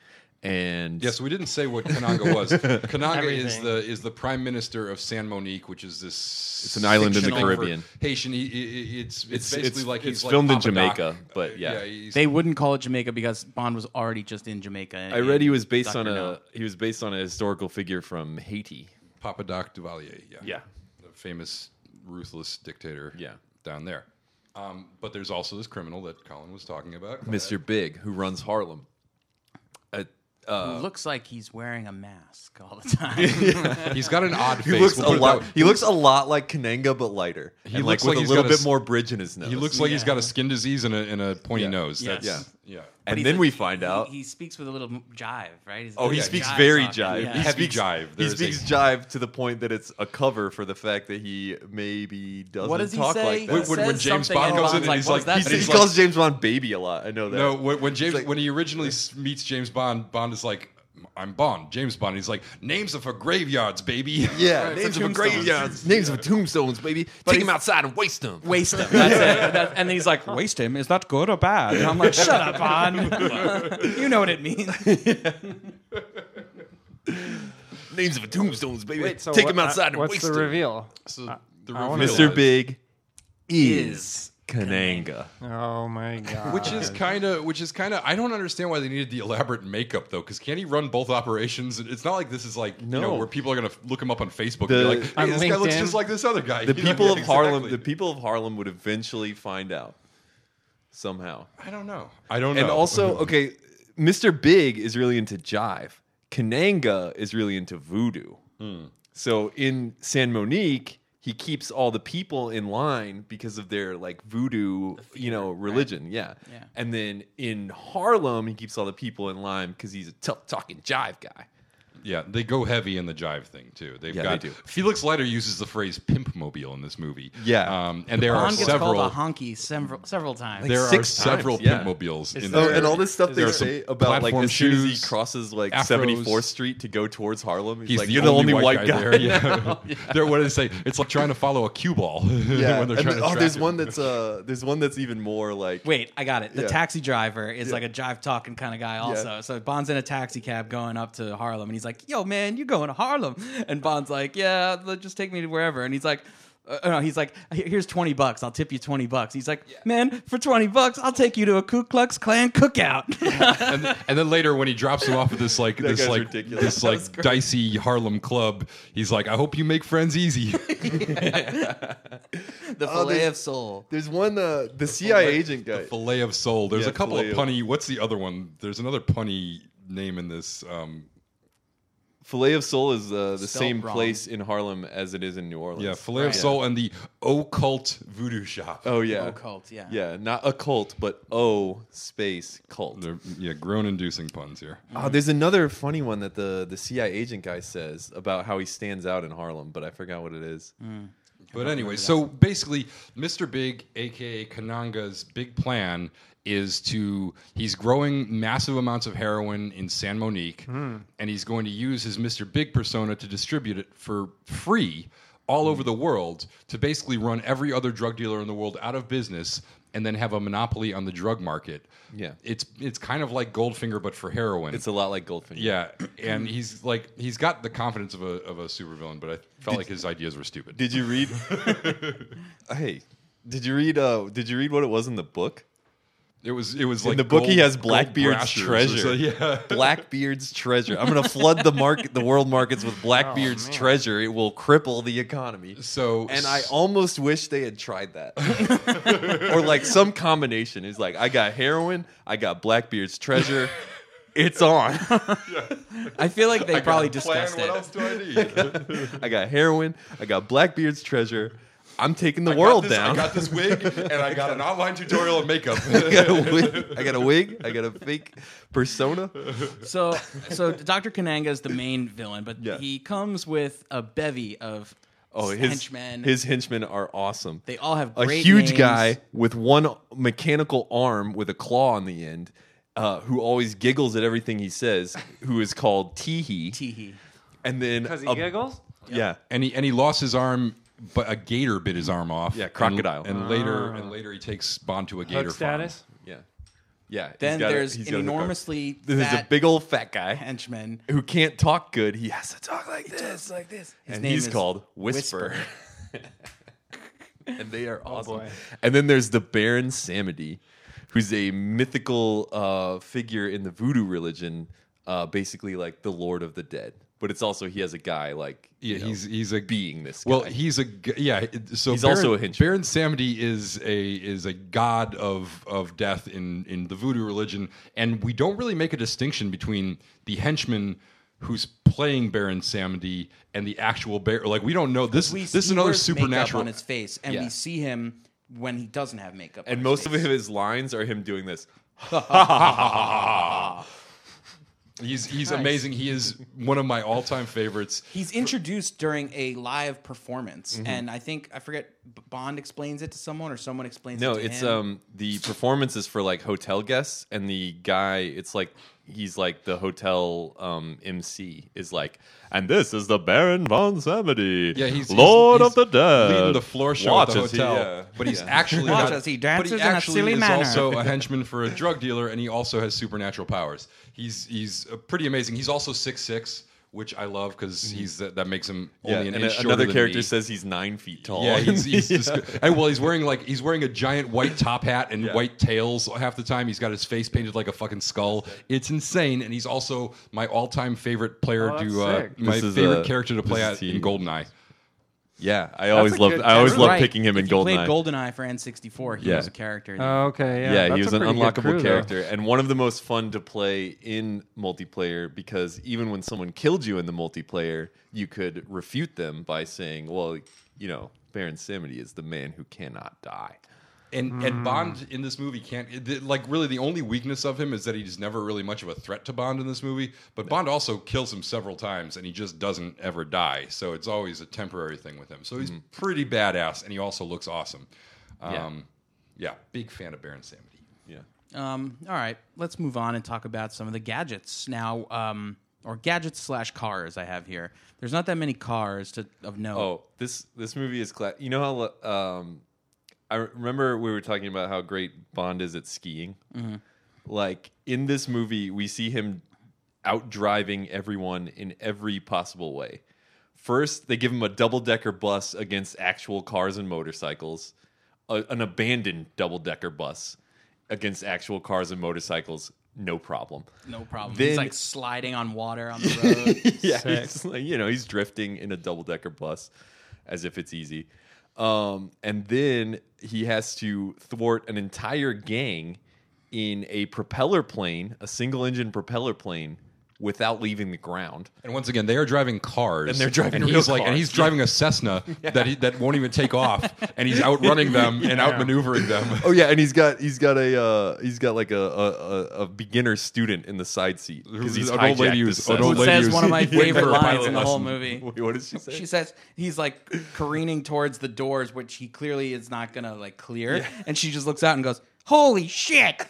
And Yeah, so we didn't say what Kananga was. Kananga is Everything. the is the prime minister of San Monique, which is this. It's an island in the fictional for Caribbean. Haitian. He, he- it's, it's It's- basically it's- like he's it's like filmed in Papa Doc. Jamaica, but yeah. he's- They wouldn't call it Jamaica because Bond was already just in Jamaica. I read he was based Doctor on a No. he was based on a historical figure from Haiti. Papa Doc Duvalier. Yeah, Yeah. the famous ruthless dictator. Yeah. down there. Um, but there's also this criminal that Colin was talking about, Go Mister ahead. Big, who runs Harlem. Uh, uh, Who looks like he's wearing a mask all the time. He's got an odd face. he looks We'll a put it lot. that way. He looks a lot like Kananga, but lighter. He and looks like with like a he's little got a bit s- more bridge in his nose. He looks like he's got Yeah. a skin disease and a, and a pointy Yeah. nose. Yes. That's, yeah. and But then he's we a- find he- out. he, speaks with a little jive, right? He's Oh, he yeah, speaks jive very talking, jive. yeah. He Heavy speaks jive. He There's speaks a- jive to the point that it's a cover for the fact that he maybe doesn't What does he talk say? like He that. When- when- when says James something Bond and comes in Bond's and he's "What's like- that?" he, and says- he's he like- calls James Bond baby a lot. I know that. No, when, when James like- when he originally s- meets James Bond, Bond is like, "I'm Bond, James Bond." He's like, "Names are for graveyards, baby." Yeah, Right, names for of a tombstones. graveyards, names of tombstones, baby. Take he's- him outside and waste them. Waste him. That's it. That- and then he's like, waste him? Is that good or bad? And I'm like, shut up, Bond. You know what it means. Names of a tombstones, baby. Wait, so Take what- him outside and What's waste the them. reveal? So the I wanna reveal Mister is- Big is Is Kananga. Oh my god! which is kind of, which is kind of. I don't understand why they needed the elaborate makeup though, because can't he run both operations? It's not like this is like you know No. where people are gonna f- look him up on Facebook The- and be like, On "Hey, this guy looks LinkedIn. just like this other guy." The You know? people Yeah, of Harlem, exactly. the people of Harlem would eventually find out somehow. I don't know. I don't know. And also, okay, Mister Big is really into jive. Kananga is really into voodoo. So in San Monique, he keeps all the people in line because of their like voodoo, you know, religion. Yeah. Yeah. And then in Harlem, he keeps all the people in line because he's a tough talking jive guy. Yeah, they go heavy in the jive thing too. They've Yeah, got they do. Felix Leiter uses the phrase "pimp mobile" in this movie. Yeah. um, and there are Bond gets several. called a honky several, several times. there are six several times, yeah. pimp mobiles Is in there- Oh, this and all movie. this stuff they There are some say about like platform as soon as he shoes, crosses like afros. seventy-fourth Street to go towards Harlem, he's, He's like, the "You're the only, white guy." there. Yeah. They're, what do they say? It's like trying to follow a cue ball Yeah, when they're and trying then- to oh, track there's it. one that's uh, there's one that's even more like Wait, I got it. The Yeah. taxi driver is Yeah. like a jive talking kind of guy also. Yeah. So Bond's in a taxi cab going up to Harlem and he's like, like, "Yo, man, you going to Harlem?" And Bond's like, "Yeah, just take me to wherever." And he's like. Uh, no, he's like, here's twenty bucks. I'll tip you twenty bucks. He's like, man, for twenty bucks, I'll take you to a Ku Klux Klan cookout. and, th- and then later when he drops him off at this like this guy's like ridiculous. this That like dicey Harlem club, he's like, I hope you make friends easy. The Oh, fillet there's- of soul. There's one uh, the C I A agent guy. The fillet of soul. There's Yeah, a couple fillet of of- punny. What's the other one? There's another punny name in this. Um, Filet of Soul is uh, the Spelt same wrong. place in Harlem as it is in New Orleans. yeah, fillet Right. of soul and the occult voodoo shop. Oh yeah. Occult, yeah. Yeah, not a cult, but O space cult. They're yeah, groan-inducing puns here. Oh, there's another funny one that the the C I A agent guy says about how he stands out in Harlem, but I forgot what it is. But anyway, so basically, Mister Big, aka Kananga's big plan is to he's growing massive amounts of heroin in San Monique, and he's going to use his Mister Big persona to distribute it for free all over the world to basically run every other drug dealer in the world out of business and then have a monopoly on the drug market. Yeah. It's it's kind of like Goldfinger but for heroin. It's a lot like Goldfinger. yeah, and he's like he's got the confidence of a of a supervillain, but I felt like his ideas were stupid. Did you read? Hey, did you read? Uh, did you read what it was in the book? It was it was In like the book, he gold- has gold Blackbeard's brashers or treasure. so- yeah. Blackbeard's treasure. I'm going to flood the market, the world markets with Blackbeard's man. treasure. It will cripple the economy. So And I almost wish they had tried that, or like some combination. It's like I got heroin, I got Blackbeard's treasure. It's on. I feel like they I got probably a plan, discussed What it. else do I need? I got heroin, I got Blackbeard's treasure. I'm taking the I got world this- down. I got this wig, and I got an online tutorial of makeup. I got a wig. I got a wig. I got a fake persona. So, so Doctor Kananga is the main villain, but Yeah. he comes with a bevy of Oh, his henchmen. His henchmen are awesome. they all have A great huge names. guy with one mechanical arm with a claw on the end, uh, who always giggles at everything he says, who is called Teehee. Teehee. And then Because he a- giggles? Yeah. and he and he lost his arm, but a gator bit his arm off. Yeah, crocodile. And, and later, and later he takes Bond to a gator Hook farm. status? Yeah. Yeah. he's Then got a- there's he's an got a hook arm. enormously There's a fat big old fat guy henchman. who can't talk good. He has to talk like this. like this. His And name he's is called Whisper. Whisper. And they are awesome. boy. And then there's the Baron Samedi, who's a mythical uh, figure in the voodoo religion, uh, basically like the Lord of the Dead. But it's also he has a guy like Yeah, you know, he's he's a being this guy. Well, he's a g- yeah. it- So He's Baron, also a henchman. Baron Samedi is a is a god of of death in in the voodoo religion, and we don't really make a distinction between the henchman who's playing Baron Samedi and the actual bear. Like we don't know this. We, This is he another wears makeup supernatural. on his face, and Yeah. we see him when he doesn't have makeup. on and his most face. of his lines are him doing this. He's he's Nice. amazing. He is one of my all time favorites. He's introduced during a live performance, Mm-hmm. and I think I forget B- Bond explains it to someone or someone explains No, it to it's him. um the performance is for like hotel guests, and the guy, it's like he's like the hotel um M C is like, and this is the Baron von Samedi, Yeah, he's Lord he's- of the he's Dead, leading the floor show Watch at the as he, hotel. uh, but he's yeah. actually Watch got- as he but dances he in a actually silly is manner. also a henchman for a drug dealer, and he also has supernatural powers. He's he's uh, pretty amazing. He's also six six, which I love because he's that, that makes him yeah, only an and inch a- shorter another than character me. says he's nine feet tall. Yeah, he's, he's Yeah. just, and well, he's wearing like he's wearing a giant white top hat and Yeah. white tails half the time. He's got his face painted like a fucking skull. It's insane, and he's also my all-time favorite player Oh, that's to uh, sick. my This is, favorite uh, character to play this is at in he. GoldenEye. Yeah, I always a loved. good- I always that's loved Right. picking him if in you played GoldenEye. GoldenEye for N sixty-four, he Yeah. was a character. that- Oh, okay, yeah. Yeah, That's he was a an pretty good unlockable crew, though. character, and one of the most fun to play in multiplayer because even when someone killed you in the multiplayer, you could refute them by saying, "Well, you know, Baron Samedi is the man who cannot die." And and Bond in this movie can't it- the- like really the only weakness of him is that he's never really much of a threat to Bond in this movie. But Bond also kills him several times, and he just doesn't ever die. So it's always a temporary thing with him. So he's pretty badass, and he also looks awesome. Yeah. Um, yeah, big fan of Baron Samedi. Yeah. Um, all right, let's move on and talk about some of the gadgets now, um, or gadgets slash cars I have here. There's not that many cars to of note. Oh, this this movie is cla- You know how um, I remember we were talking about how great Bond is at skiing. Like in this movie, we see him out driving everyone in every possible way. First, they give him a double-decker bus against actual cars and motorcycles, a, an abandoned double-decker bus against actual cars and motorcycles, no problem. No problem. Then- He's like sliding on water on the road. yeah, Sick. he's like, you know, he's drifting in a double-decker bus as if it's easy. Um, and then he has to thwart an entire gang in a propeller plane, a single-engine propeller plane, without leaving the ground. And once again, they are driving cars, And they're driving and real he's like, cars. and he's driving a Cessna that he, that won't even take off, and he's outrunning them and outmaneuvering them. Oh yeah, and he's got he's got a uh, he's got like a, a, a, a beginner student in the side seat because he's An old hijacked lady this who's- an Cessna. old Who lady says who's one of my waiting favorite for a lines pilot in the whole lesson. movie. Wait, what did she say? She says he's like careening towards the doors, which he clearly is not gonna like clear, and she just looks out and goes, "Holy shit!"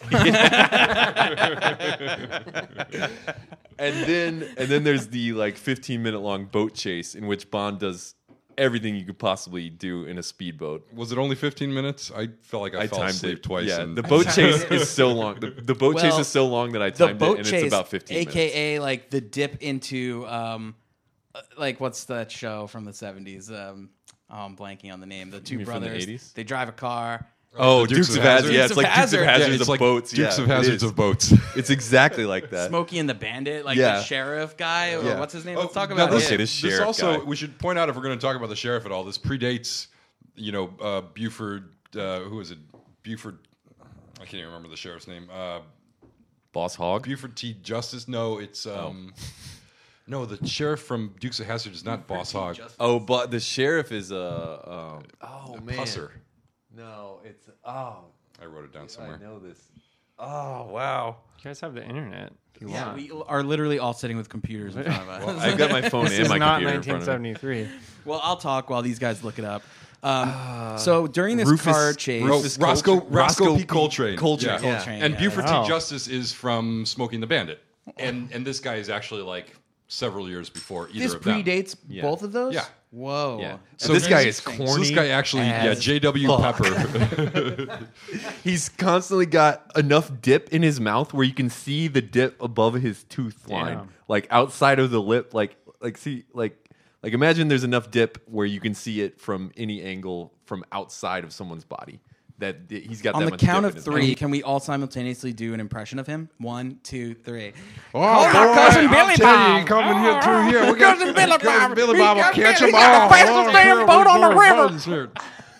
And then and then there's the like fifteen minute long boat chase in which Bond does everything you could possibly do in a speedboat. Was it only fifteen minutes? I felt like I, I fell timed asleep it twice. Yeah, and the boat chase is so long. The, the boat chase Well, is so long that I the timed boat it, and chase, it's about fifteen minutes. aka like the dip into um, uh, like what's that show from the seventies? Um, oh, I'm blanking on the name. The two mean from the brothers. eighties? They drive a car. Oh, The Dukes, Dukes of of Hazzard. Hazzard. Yeah, Dukes it's of like Dukes of Hazzard. Hazards yeah, it's of like boats. Dukes yeah, of it Hazards is. of boats. It's exactly like that. Smokey and the Bandit, like Yeah. the sheriff guy, or Yeah. what's his name? Oh, Let's talk now about this, Okay, him. this this sheriff also, guy. we should point out if we're going to talk about the sheriff at all, this predates, you know, uh, Buford. Uh, who is it? Buford. I can't even remember the sheriff's name. Uh, Boss Hog. Buford T. Justice. No, it's um, no, the sheriff from Dukes of Hazzard is not Boss Hog. Oh, but the sheriff is a. Um, oh man. Pusser. No, it's oh. I wrote it down somewhere. I know this. Oh wow. You guys have the internet. If you Yeah, want. we are literally all sitting with computers in front of us. I've got my phone This and is my not computer in front of me. nineteen seventy-three. Well, I'll talk while these guys look it up. Um, so during this Rufus- car chase, Oh, Rufus Roscoe, Coltrane. Roscoe Roscoe P. Coltrane. Coltrane, yeah. Coltrane, And yeah. Buford Oh. T. Justice is from Smoking the Bandit. And and this guy is actually like several years before either this of them. predates Yeah. both of those. Yeah. Whoa. Yeah. That's So this guy very is interesting. corny. So this guy actually, yeah, as J W. fuck. Pepper. He's constantly got enough dip in his mouth where you can see the dip above his tooth line, Damn. like outside of the lip. Like, like see, like, like imagine there's enough dip where you can see it from any angle from outside of someone's body. That he's got On that the much count dip of in his three, mouth. can we all simultaneously do an impression of him? One, two, three. Oh, my cousin Billy Bob. coming here through here. We got Cousin Billy Bob. Billy He Bob will got catch Billy. them He got all. the fastest damn boat on the river.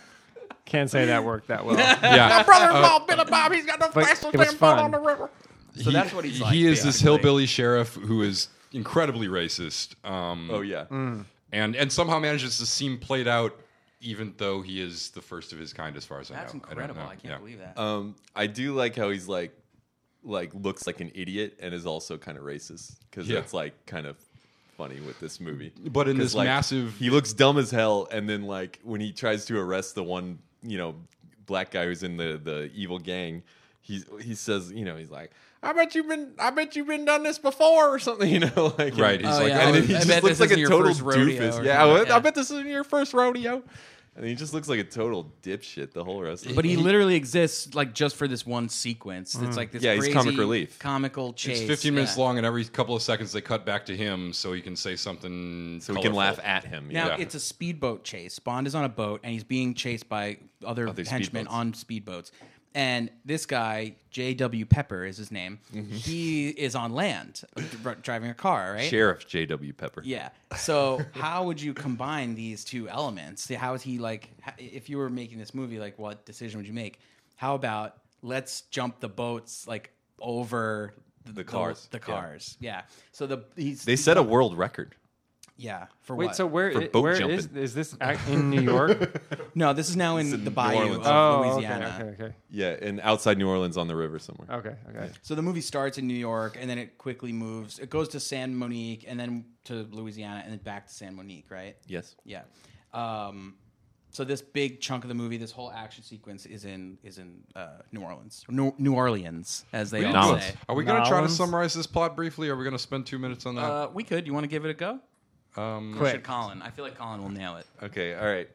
Can't say that worked that well. Yeah. Brother-in-law Billy Bob, he's got the But fastest it was damn boat fun. on the river. So he, that's what he's like. He is this basically. hillbilly sheriff who is incredibly racist. Um, Oh yeah, and and somehow manages to seem played out, even though he is the first of his kind, as far as That's I know. incredible. I, I, don't know. can't Yeah. believe that. um, I do like how he's like, like looks like an idiot and is also kind of racist because Yeah. that's like kind of funny with this movie. But in 'Cause, this like, massive, he looks dumb as hell, and then like when he tries to arrest the one, you know, black guy who's in the the evil gang, he he says, you know, he's like, I bet you've been, I bet you've been done this before or something, you know, like Right, he's Oh, like, yeah. and then I he bet just this looks like isn't a your total first rodeo doofus. or Yeah, something. I, Yeah. I bet this isn't your first rodeo. And he just looks like a total dipshit the whole rest of But the he movie. literally exists like just for this one sequence. It's like this Yeah, he's crazy comic relief. comical chase. it's fifteen minutes Yeah. long, and every couple of seconds they cut back to him so he can say something. so we can colorful. laugh at him. Now yeah. it's a speedboat chase. Bond is on a boat and he's being chased by other, Other henchmen speedboats. on speedboats. And this guy, J W. Pepper is his name. Mm-hmm. He is on land, dr- driving a car, right? Sheriff J W. Pepper. Yeah. So how would you combine these two elements? How is he like? h- If you were making this movie, like what decision would you make? How about let's jump the boats like over The cars. The, Yeah. cars. Yeah. So the he's They set a world record. yeah for Wait, what? so where, For i- boat where jumping. is is this act in New York? no, this is now in, It's in the New bayou Orleans. of oh, okay, Louisiana. okay, okay, Yeah, and outside New Orleans on the river somewhere. okay, okay. So the movie starts in New York, and then it quickly moves. It goes to San Monique, and then to Louisiana, and then back to San Monique, right? Yes. Yeah. Um, so this big chunk of the movie, this whole action sequence, is in is in uh, New Orleans, New, New Orleans, as they all Nolens. say. Are we going to try to Nolens? summarize this plot briefly? Or are we going to spend two minutes on that? Uh, we could. You want to give it a go? um, Or Quick. should Colin? I feel like Colin will nail it. Okay, all right.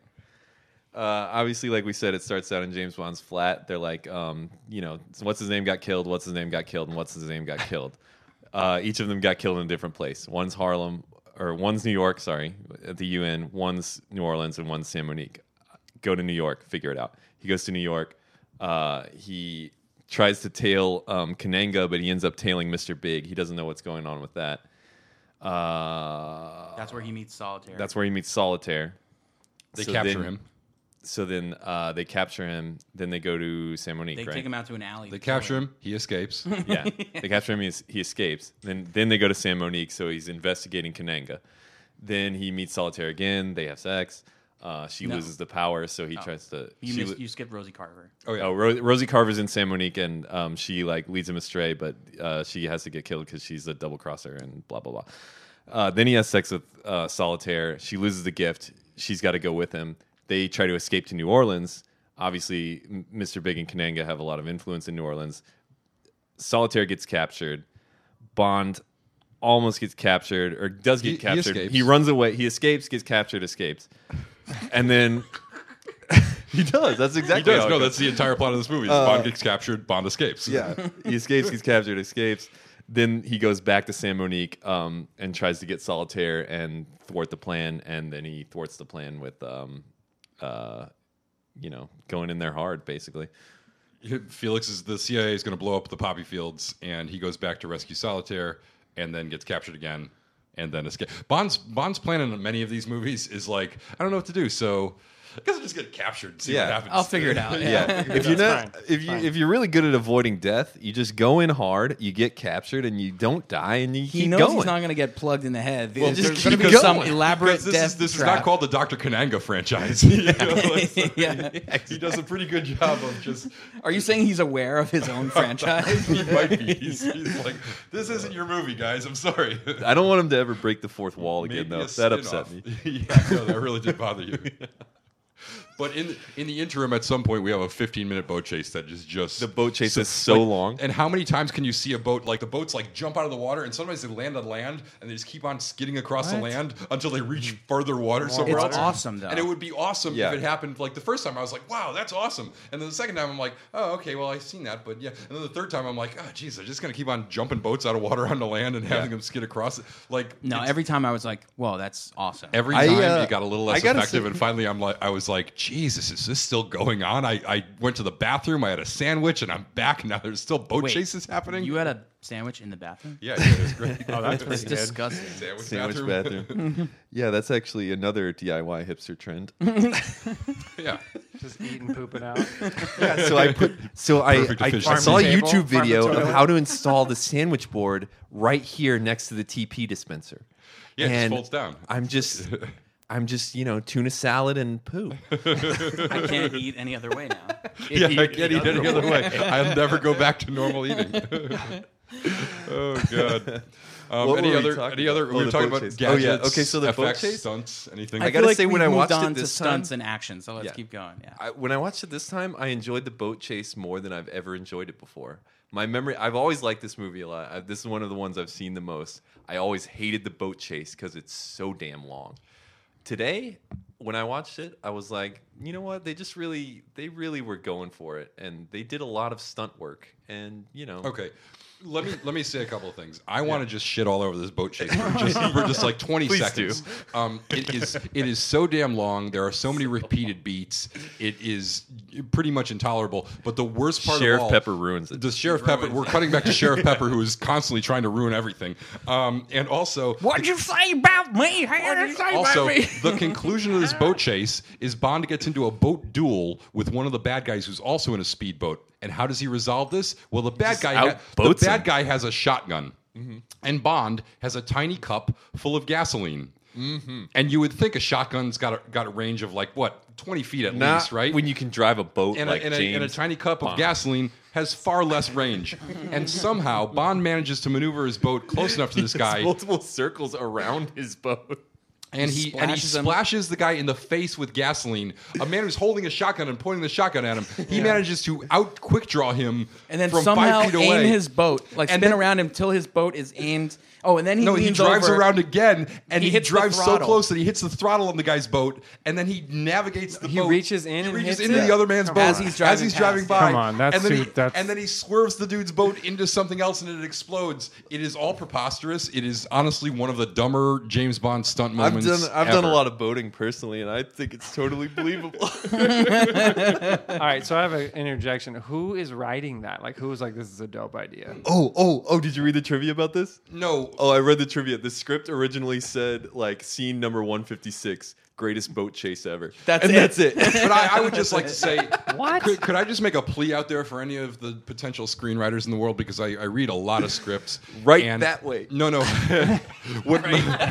Uh, obviously, like we said, it starts out in James Bond's flat. They're like, um, you know, what's his name got killed, what's his name got killed, and what's his name got killed. Uh, each of them got killed in a different place. One's Harlem, or one's New York, sorry, at the U N. One's New Orleans, and one's San Monique. Go to New York, figure it out. He goes to New York. Uh, he tries to tail um, Kananga, but he ends up tailing Mister Big. He doesn't know what's going on with that. Uh, That's where he meets Solitaire. that's where he meets Solitaire. They So capture then- him. So then uh, they capture him. Then they go to San Monique, they right? take him out to an alley. They to kill capture him. He escapes. Yeah, they capture him. He, he escapes. Then then they go to San Monique. So he's investigating Kananga. Then he meets Solitaire again. They have sex. Uh, she No. loses the power, so he tries to. You, she missed, lo- you skipped Rosie Carver. Oh yeah. Oh, Ro- Rosie Carver's in San Monique, and um, she like leads him astray, but uh, she has to get killed because she's a double crosser and blah blah blah. Uh, then he has sex with uh, Solitaire. She loses the gift. She's got to go with him. They try to escape to New Orleans. Obviously, M- Mister Big and Kananga have a lot of influence in New Orleans. Solitaire gets captured. Bond almost gets captured, or does get He- he captured. escapes. He runs away. He escapes, gets captured, escapes, and then he does. That's He exactly does. how it No, goes. that's the entire plot of this movie. is Bond gets captured. Bond escapes. Yeah. He escapes, gets captured, escapes. Then he goes back to San Monique um, and tries to get Solitaire and thwart the plan. And then he thwarts the plan with, um, uh, you know, going in there hard, basically. Felix is the C I A is going to blow up the poppy fields, and he goes back to rescue Solitaire, and then gets captured again, and then escape. Bond's Bond's plan in many of these movies is like, I don't know what to do, so I guess I'll just get captured and see Yeah. what happens. I'll figure it out. Yeah, if you're That's not, fine. if you Fine. if you're really good at avoiding death, you just go in hard, you get captured, and you don't die, and you He keep knows going. he's not going to get plugged in the head. Well, There's just going to keep be some going. elaborate Because this, death is, this is trap. not called the Doctor Kananga franchise. You know, it's- Yeah. He does a pretty good job of just. Are you saying he's aware of his own franchise? He might be. He's, he's like, this isn't your movie, guys. I'm sorry. I don't want him to ever break the fourth wall again, Maybe though. a That upset spin-off. me. Yeah, no, that really did bother you. But in in the interim, at some point, we have a fifteen minute boat chase that is just The boat chase is so like- long. And how many times can you see a boat like the boats like jump out of the water, and sometimes they land on land, and they just keep on skidding across the What? land until they reach further water somewhere It's else. awesome, though. And it would be awesome Yeah. if it happened like the first time. I was like, wow, that's awesome. And then the second time, I'm like, oh, okay, well, I've seen that, but yeah. And then the third time, I'm like, oh, geez, they're just gonna keep on jumping boats out of water onto land and having them skid across it. Like No, it's- every time I was like, whoa, that's awesome. Every I, time uh, it got a little I less gotta effective, say- and finally, I'm like, I was like, Jesus, is this still going on? I, I went to the bathroom, I had a sandwich, and I'm back. And now there's still boat Wait, chases happening. You had a sandwich in the bathroom? yeah, yeah, it was great. Oh, that's It's pretty good. disgusting. Sandwich, Sandwich bathroom. bathroom. Yeah, that's actually another D I Y hipster trend. yeah, Just eating, pooping out. Yeah, so I put so I, Perfect I, I efficiency. saw a Farm to YouTube table, video farm to of toilet. how to install the sandwich board right here next to the T P dispenser. yeah, it just And folds down. I'm just I'm just, you know, tuna salad and poop. I can't eat any other way now. Yeah, I can't eat any other way. I'll never go back to normal eating. oh God. Um, What any were we other? talking Any other? about? we Oh, were the talking boat about chase. gadgets. Oh, yeah. Okay, so the F boat X, chase? stunts, anything. I I, gotta feel like say, we when I moved watched on it to this stunts time- and action, so let's Yeah. keep going. Yeah. I, when I watched it this time, I enjoyed the boat chase more than I've ever enjoyed it before. My memory, I've always liked this movie a lot. I, this is one of the ones I've seen the most. I always hated the boat chase because it's so damn long. Today, when I watched it, I was like, you know what? They just really, they really were going for it, and they did a lot of stunt work. And you know, Okay. Let me let me say a couple of things. I want to just shit all over this boat chase for just, for just like twenty Please seconds. Um, it is it is so damn long. There are so many repeated beats. It is pretty much intolerable. But the worst part Sheriff of all, Pepper ruins it. The Sheriff Pepper. We're cutting back to Sheriff Pepper, who is constantly trying to ruin everything. Um, and also, What'd you say about me? What'd you say also, about me? the conclusion of this boat chase is Bond gets into a boat duel with one of the bad guys who's also in a speedboat. And how does he resolve this? Well, the bad guy, ha- the outboats bad him. guy has a shotgun, and Bond has a tiny cup full of gasoline. Mm-hmm. And you would think a shotgun's got a, got a range of like what twenty feet at Not least, right? when you can drive a boat and, like a, and, a, James and a tiny cup of Bond. gasoline has far less range. And somehow Bond manages to maneuver his boat close enough to this He has guy. multiple circles around his boat. And he, and he splashes him. splashes the guy in the face with gasoline. A man who's holding a shotgun and pointing the shotgun at him. He manages to out quick draw him and then from somehow five feet aim away. his boat, like And spin then- around him till his boat is aimed. Oh, and then he No, he leans drives over. around again, and He he, hits the drives so throttle. close that he hits the throttle on the guy's boat, and then he navigates the He boat. reaches in he and reaches hits into it? the other man's Come boat on. As he's driving as he's past, driving yeah. by. Come on, that's and then too- he, that's- and then he swerves the dude's boat into something else, and it explodes. It is all preposterous. It is honestly one of the dumber James Bond stunt I've moments. done I've done a ever. lot of boating personally, and I think it's totally believable. All right, so I have an interjection. Who is writing that? Like, who was like, this is a dope idea? oh, oh, oh! Did you read the trivia about this? No, Oh, I read the trivia. The script originally said like scene number one fifty-six, greatest boat chase ever. That's and it. that's it. but I, I would just like to say, What? Could, could I just make a plea out there for any of the potential screenwriters in the world, because I, I read a lot of scripts. Right and- that way. No, no. What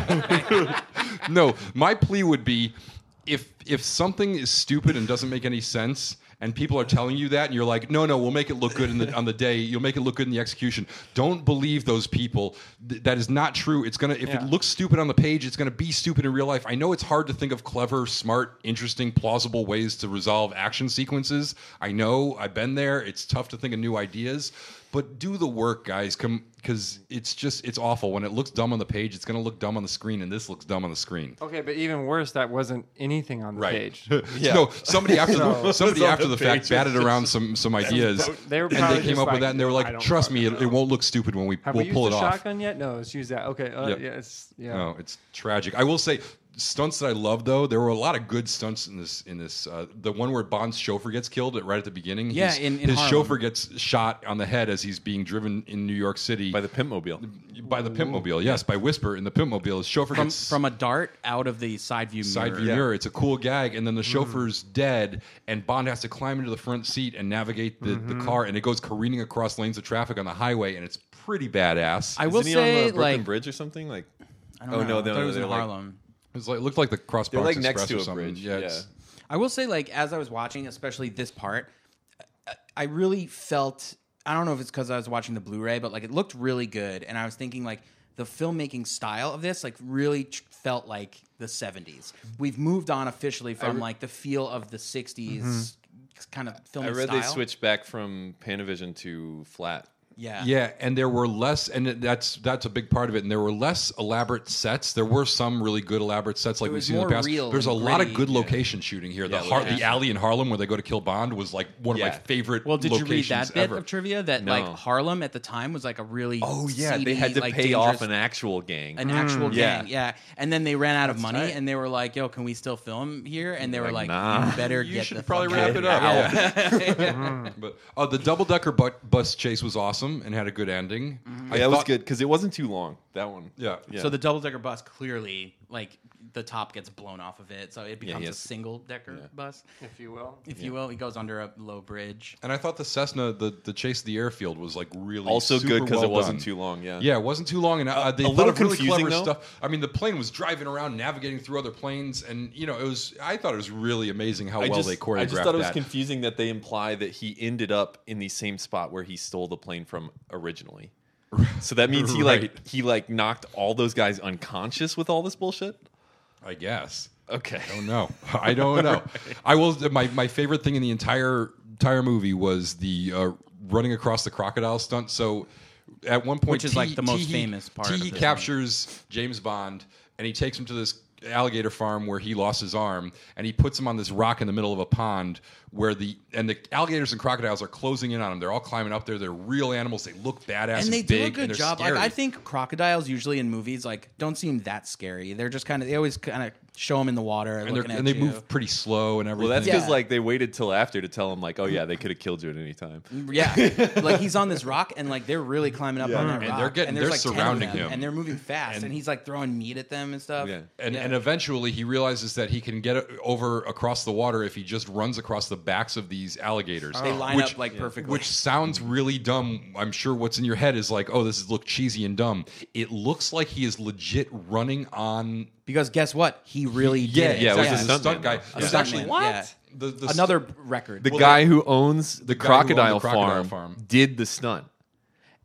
my- no, my plea would be if if something is stupid and doesn't make any sense, and people are telling you that, and you're like, no, no, we'll make it look good in the, on the day. You'll make it look good in the execution. Don't believe those people. Th- that is not true. It's gonna. If Yeah. it looks stupid on the page, it's gonna be stupid in real life. I know it's hard to think of clever, smart, interesting, plausible ways to resolve action sequences. I know. I've been there. It's tough to think of new ideas. But do the work, guys. Come, because it's just it's awful. When it looks dumb on the page, it's gonna look dumb on the screen, and this looks dumb on the screen. Okay, but even worse, that wasn't anything on the page. Yeah. No, somebody after the, somebody It's on after the the fact page. batted around some some ideas, They were and probably they came just up like, with that, and they were I like, don't "Trust me, it, fucking it know." won't look stupid when we Have we'll we pull used it the off." shotgun yet? No, let's use that. Okay, uh, Yep. yeah, it's yeah. No, it's tragic. I will say, stunts that I love though, there were a lot of good stunts in this. In this, uh, the one where Bond's chauffeur gets killed at, right at the beginning. Yeah, His- in- in his Harlem. chauffeur gets shot on the head as he's being driven in New York City by the Pimpmobile. by the Pimpmobile. Yes, by Whisper in the Pimpmobile. His chauffeur from, gets from a dart out of the side view mirror. side view mirror. It's a cool gag, and then the chauffeur's dead, and Bond has to climb into the front seat and navigate the, the car, and it goes careening across lanes of traffic on the highway, and it's pretty badass. I will Isn't he say, on the Brooklyn like, Bridge or something? Like, I don't oh know. no, I thought no, it was they're in like, Harlem. It was like, looked like the Cross they're Bronx like next Express to or a something. bridge. Yeah, Yeah. it's- I will say, like, as I was watching, especially this part, I- I really felt. I don't know if it's because I was watching the Blu-ray, but like it looked really good, and I was thinking like the filmmaking style of this like really tr- felt like the seventies. We've moved on officially from re- like the feel of the sixties kind of filming I read style. they switched back from Panavision to flat. Yeah, Yeah, and there were less, and that's that's a big part of it. And there were less elaborate sets. There were some really good elaborate sets, like It we've was seen in the more past. real There's a and lot of gritty. good Yeah. location shooting here. The Yeah, Har- location. the alley in Harlem where they go to kill Bond was like one of my Yeah. favorite. Well, did you read locations that bit ever. of trivia that No. like Harlem at the time was like a really Oh yeah, seedy, they had to like, pay dangerous- off an actual gang. an actual yeah. gang, yeah. And then they ran out of money, tight. and they were like, "Yo, can we still film here?" And they were Like, like, nah. "You better You get should the probably fuck wrap out it of up. here." Yeah. But uh, the double decker bu- bus chase was awesome and had a good ending. I Yeah, that was thought- good because it wasn't too long. That one. Yeah. Yeah. So the double decker bus clearly, like, the top gets blown off of it, so it becomes he a has- single decker yeah. bus, if you will. if you will. He goes under a low bridge. And I thought the Cessna, the, the chase of the airfield, was like really Also super good because well it wasn't done. too long. Yeah. Yeah, it wasn't too long, and uh, they a thought little of really confusing, clever though. stuff. I mean, the plane was driving around, navigating through other planes, and you know, it was. I thought it was really amazing how I well just, they choreographed I just thought it was that. confusing that they imply that he ended up in the same spot where he stole the plane from originally. So that means he Right. like he like knocked all those guys unconscious with all this bullshit. I guess. Okay. I don't know. I don't know. I will. My my favorite thing in the entire entire movie was the uh, running across the crocodile stunt. So at one point, Which is, T- like, the most T- famous part T- of he this captures James Bond and he takes him to this alligator farm where he lost his arm, and he puts him on this rock in the middle of a pond where the and the alligators and crocodiles are closing in on him. They're all climbing up there. They're real animals. They look badass and, And they do big, a good and they're job. Scary. Like, I think crocodiles usually in movies like don't seem that scary. They're just kind of they always kind of show them in the water and, looking they're, at and they you. move pretty slow and everything. Well, that's Yeah. because like they waited till after to tell him like, oh yeah, they could have killed you at any time. Yeah, like he's on this rock, and like they're really climbing up on that And rock, they're getting- and there's, they're like, ten of surrounding them, him. and they're moving fast, and, And- he's like throwing meat at them and stuff. Yeah. And, Yeah. and eventually he realizes that he can get it over across the water if he just runs across the backs of these alligators. They line which, up like perfectly. Which sounds really dumb. I'm sure what's in your head is like, oh, this is look cheesy and dumb. It looks like he is legit running on. Because guess what? He really did. Yeah, it. yeah, it was exactly. a the stuntman, stunt guy. though. It was stuntman, actually yeah. the, the Another record. The Well, guy they- who owns the, guy who owned the crocodile, crocodile farm, farm. did the stunt.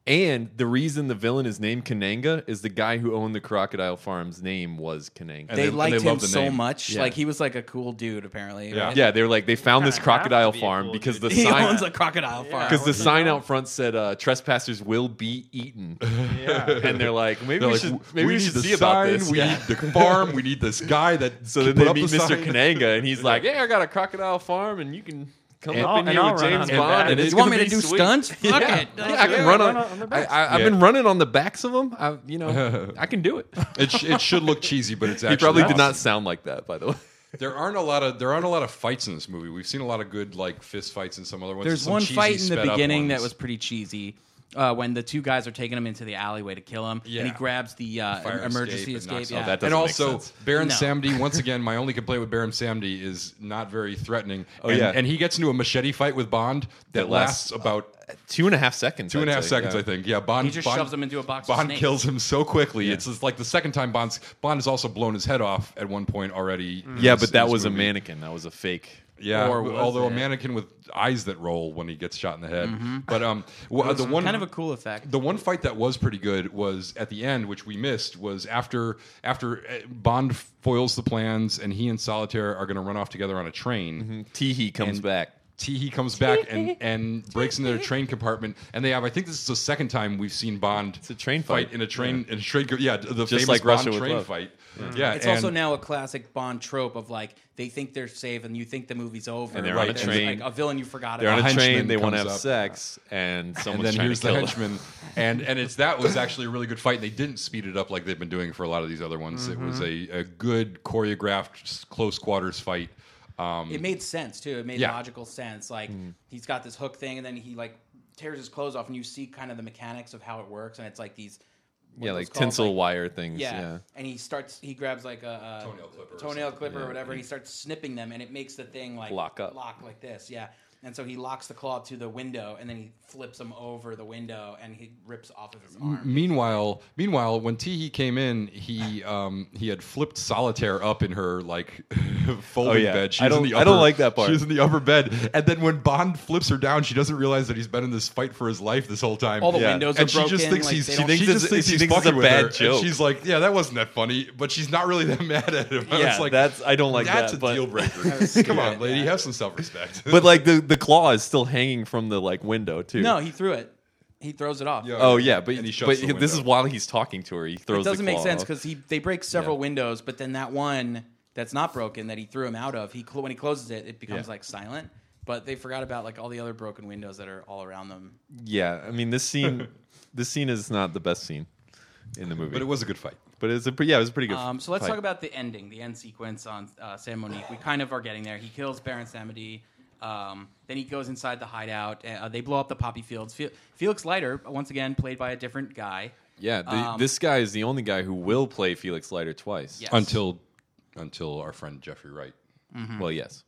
And the reason the villain is named Kananga is the guy who owned the Crocodile Farm's name was Kananga. And They they- liked and they him love the so name. much. Yeah. Like he was like a cool dude, apparently. Yeah. right? Yeah, they were like they found this Kinda have to crocodile be a farm cool because the dude. He sign owns a crocodile farm. because the You sign know? out front said uh, trespassers will be eaten, Yeah. and they're like maybe They're we like, should "W- maybe we, need should the see about sign, this. We Yeah. need the farm. We need this guy that. So then put they up meet the Mister sign." Kananga, and he's like, "Yeah, I got a crocodile farm, and you can come And- up in and here I'll with run James on the Bond, back. and it's You want me gonna to be do sweet." stunts? Fuck Yeah, it. yeah, I can Yeah, run run on. on the I, backs. I, I've Yeah. been running on the backs of them. I, you know, I can do it. It, sh- it should look cheesy, but it's He actually probably did awesome. not sound like that, by the way. There aren't a lot of there aren't a lot of fights in this movie. We've seen a lot of good like fist fights in some other ones. There's some one cheesy, fight in the sped up beginning that ones. was pretty cheesy. Uh, when the two guys are taking him into the alleyway to kill him, Yeah. and he grabs the uh, Fire emergency escape and escape. knocks Yeah. out that and doesn't make also sense. Baron No. Samedi. Once again, my only complaint with Baron Samedi is not very threatening. Oh, and, yeah. and he gets into a machete fight with Bond that, That lasts, lasts, about Two and a half seconds. two and a I'd half say, seconds, yeah. I think. Yeah, Bond He just Bond, shoves him into a box of Bond snakes. kills him so quickly. It's just like the second time Bond's Bond has also blown his head off at one point already. in Yeah, this- but that in this was a movie. mannequin. That was a fake. Yeah, Or was although a it? mannequin with eyes that roll when he gets shot in the head. But um, w- the one kind of a cool effect. the one fight that was pretty good was at the end, which we missed, was after after uh, Bond foils the plans and he and Solitaire are going to run off together on a train. Teehee comes And- back. Teehee comes back and, and breaks into the train compartment, and they have. I think this is the second time we've seen Bond. It's a train fight, fight. in a train in a train. co- Yeah, the Just famous like Bond Russia with train Love. fight. Yeah, It's and- also now a classic Bond trope of like they think they're safe and you think the movie's over. And they're on a it's train. like a villain you forgot They're on about. a train. henchman They want to comes have up. sex, and and someone's then trying here's to the kill them. henchman, and and it's that was actually a really good fight. And they didn't speed it up like they've been doing for a lot of these other ones. It was a, a good choreographed s- close quarters fight. Um, It made sense too. It made Yeah. logical sense. Like Mm. he's got this hook thing, and then he like tears his clothes off, and you see kind of the mechanics of how it works, and it's like these. what Yeah, are like those called? tinsel Like- wire things. Yeah. Yeah. and he starts. He grabs like a, a Toenail clipper or toenail something, clipper yeah. or whatever, and he starts snipping them, and it makes the thing like Lock up. lock like this. Yeah, and so he locks the claw to the window, and then he flips him over the window, and he rips off of his arm. Meanwhile, meanwhile, when Teehee came in, he um, he had flipped Solitaire up in her like folding Oh, yeah. bed. She's I don't- in the I upper, don't like that part. She's in the upper bed, and then when Bond flips her down, she doesn't realize that he's been in this fight for his life this whole time. All the Yeah. windows are and she broken. just thinks like, he's they she, don't- thinks just it's- thinks she he's thinks it's fucking a with bad her. joke. And she's like, yeah, that wasn't that funny, but she's not really that mad at him. Yeah, it's like that's I don't like that's that. a but, deal breaker. Come on, lady, have some self respect. but like the the claw is still hanging from the like window too. No, he threw it. He throws it off. Yeah. Oh yeah, but And he shuts but the this is window. while he's talking to her. He throws. It doesn't the make claw sense off. because he they break several Yeah. windows, but then that one that's not broken that he threw him out of, he cl- when he closes it, it becomes Yeah. like silent. But they forgot about like all the other broken windows that are all around them. Yeah, I mean this scene, this scene is not the best scene in the movie, But it was a good fight. but it's a pre- yeah, it was a pretty good. Um, so let's fight. talk about the ending, the end sequence on uh, Sam Monique. We kind of are getting there. He kills Baron Samedi. Um, then he goes inside the hideout. Uh, they blow up the poppy fields. Fe- Felix Leiter, once again, played by a different guy. Yeah, the, um, this guy is the only guy who will play Felix Leiter twice. Yes. Until until our friend Jeffrey Wright. Well, yes.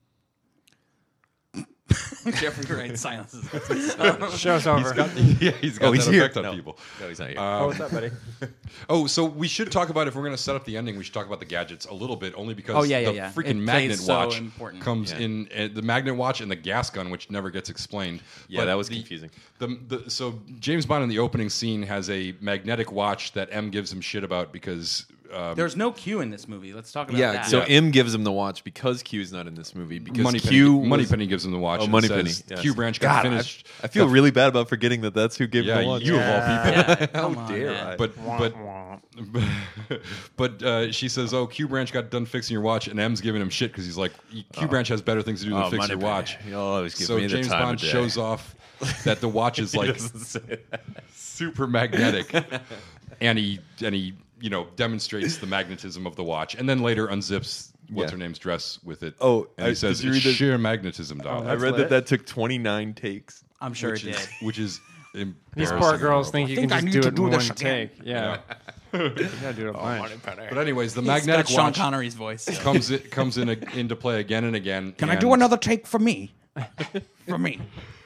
Jeffrey Wright silences. Show's over. yeah, he's got Oh, he's that here. effect on No. people. No, he's not here. oh, what's up, buddy? Oh, so we should talk about if we're going to set up the ending, we should talk about the gadgets a little bit, only because Oh, yeah, yeah, the yeah. freaking It magnet plays so watch important. comes Yeah. in uh, the magnet watch and the gas gun, which never gets explained. Yeah, But that was the- confusing. The, the, so James Bond in the opening scene has a magnetic watch that M gives him shit about because um, There's no Q in this movie. Let's talk about yeah, that. so Yeah. M gives him the watch because Q's not in this movie because Moneypenny, Q was- Moneypenny gives him the watch. Oh, and Moneypenny. says, yes. Q branch got God, I- finished. I, feel got- really bad about forgetting that that's who gave Yeah, him the watch. you of all people. Yeah, How come on, dare man. I? But but but uh, she says, "Oh, Q Branch got done fixing your watch," and M's giving him shit because he's like, "Q Branch has better things to do than Oh, fix Moneypenny. your watch." You'll always give so me the James time of Bond day. shows off that the watch is like Doesn't say that. super magnetic, and he and he you know demonstrates the magnetism of the watch, and then later unzips what's Yeah. her name's dress with it. Oh, and I- he says did you it's read the- sheer magnetism, dog. I That's read lit. that that took twenty-nine takes. I'm sure which it is did. which is These embarrassing poor and girls horrible. think you think can I just need do to it do in this one again. take. Yeah. you gotta do it a bunch. But anyways, the He's magnetic got Sean watch Connery's voice. comes in, comes in a, into play again and again. Can I and- do another take for me? For me.